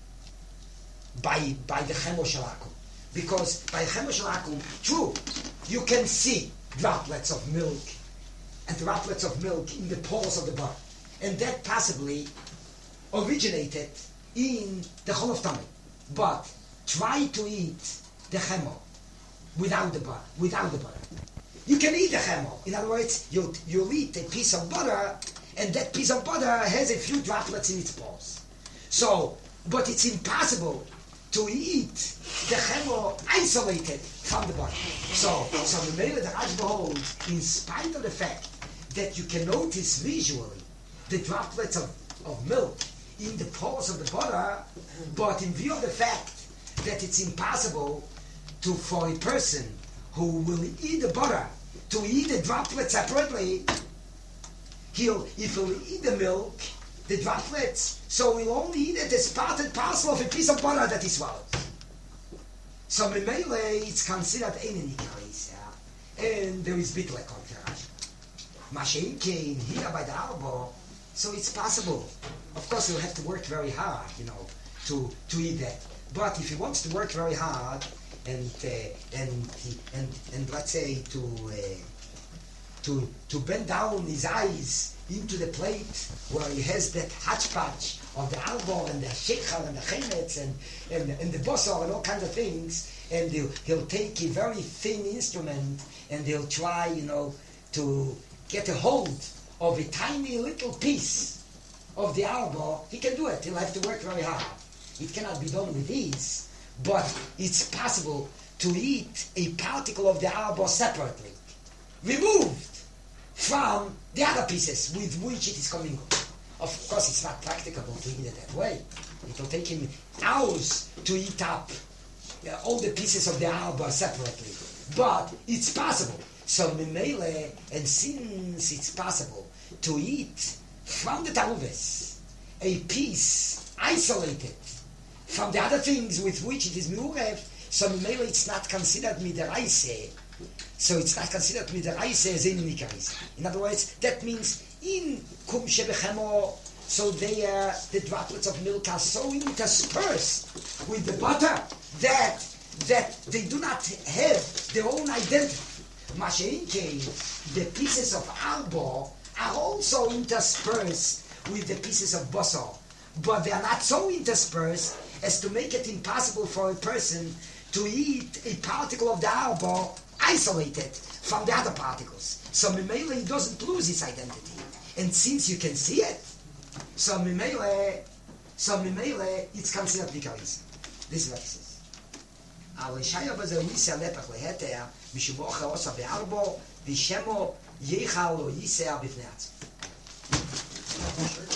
[SPEAKER 2] by by the Chemo Shalakum. Because by Chemo Shalakum, true, you can see droplets of milk and droplets of milk in the pores of the butter. And that possibly originated in the Chol of Tamei. But try to eat the chemo without the butter, without the butter. You can eat the chemo. In other words, you'll, you'll eat a piece of butter, and that piece of butter has a few droplets in its pores. So, but it's impossible to eat the chemo isolated from the butter. So, so the Mele the Rashba holds, in spite of the fact that you can notice visually the droplets of, of milk in the pores of the butter, but in view of the fact that it's impossible to for a person who will eat the butter to eat the droplets separately, he'll if he'll eat the milk, the droplets, so he'll only eat it as part and parcel of a piece of butter that he swallows. So Memele, it's considered Einen Ikaris, and there is bit like on Terash. Mashein came here by the Arbo, so it's possible. Of course, he'll have to work very hard, you know, to, to eat that. But if he wants to work very hard and uh, and he, and and let's say to uh, to to bend down his eyes into the plate where he has that hatchpatch of the albor and the sheikhal and the chemetz and and and the bosor and all kinds of things, and he'll, he'll take a very thin instrument and he'll try, you know, to get a hold of a tiny little piece of the arbor. He can do it. He'll have to work very hard. It cannot be done with ease, but it's possible to eat a particle of the arbor separately, removed from the other pieces with which it is commingled. Of course, it's not practicable to eat it that way. It will take him hours to eat up uh, all the pieces of the arbor separately, but it's possible. So Mimele, and since it's possible to eat from the taruves a piece isolated from the other things with which it is miurev, so Mimele it's not considered midaraise. So it's not considered midaraise as in nikaris. In other words, that means in kum shebechemo so they, uh, the droplets of milk are so interspersed with the butter that that they do not have their own identity. Masha'inke, the pieces of arbo are also interspersed with the pieces of basar, but they are not so interspersed as to make it impossible for a person to eat a particle of the arbo isolated from the other particles. So Mimele, he doesn't lose his identity. And since you can see it, so Mimele, so Mimele, it's considered Vikaris. This is what he says. אבל שיה בזה ייסה לפח להטר, משום אוכל עושה בארבו, ושמו ייחל או ייסה בפני עצמו.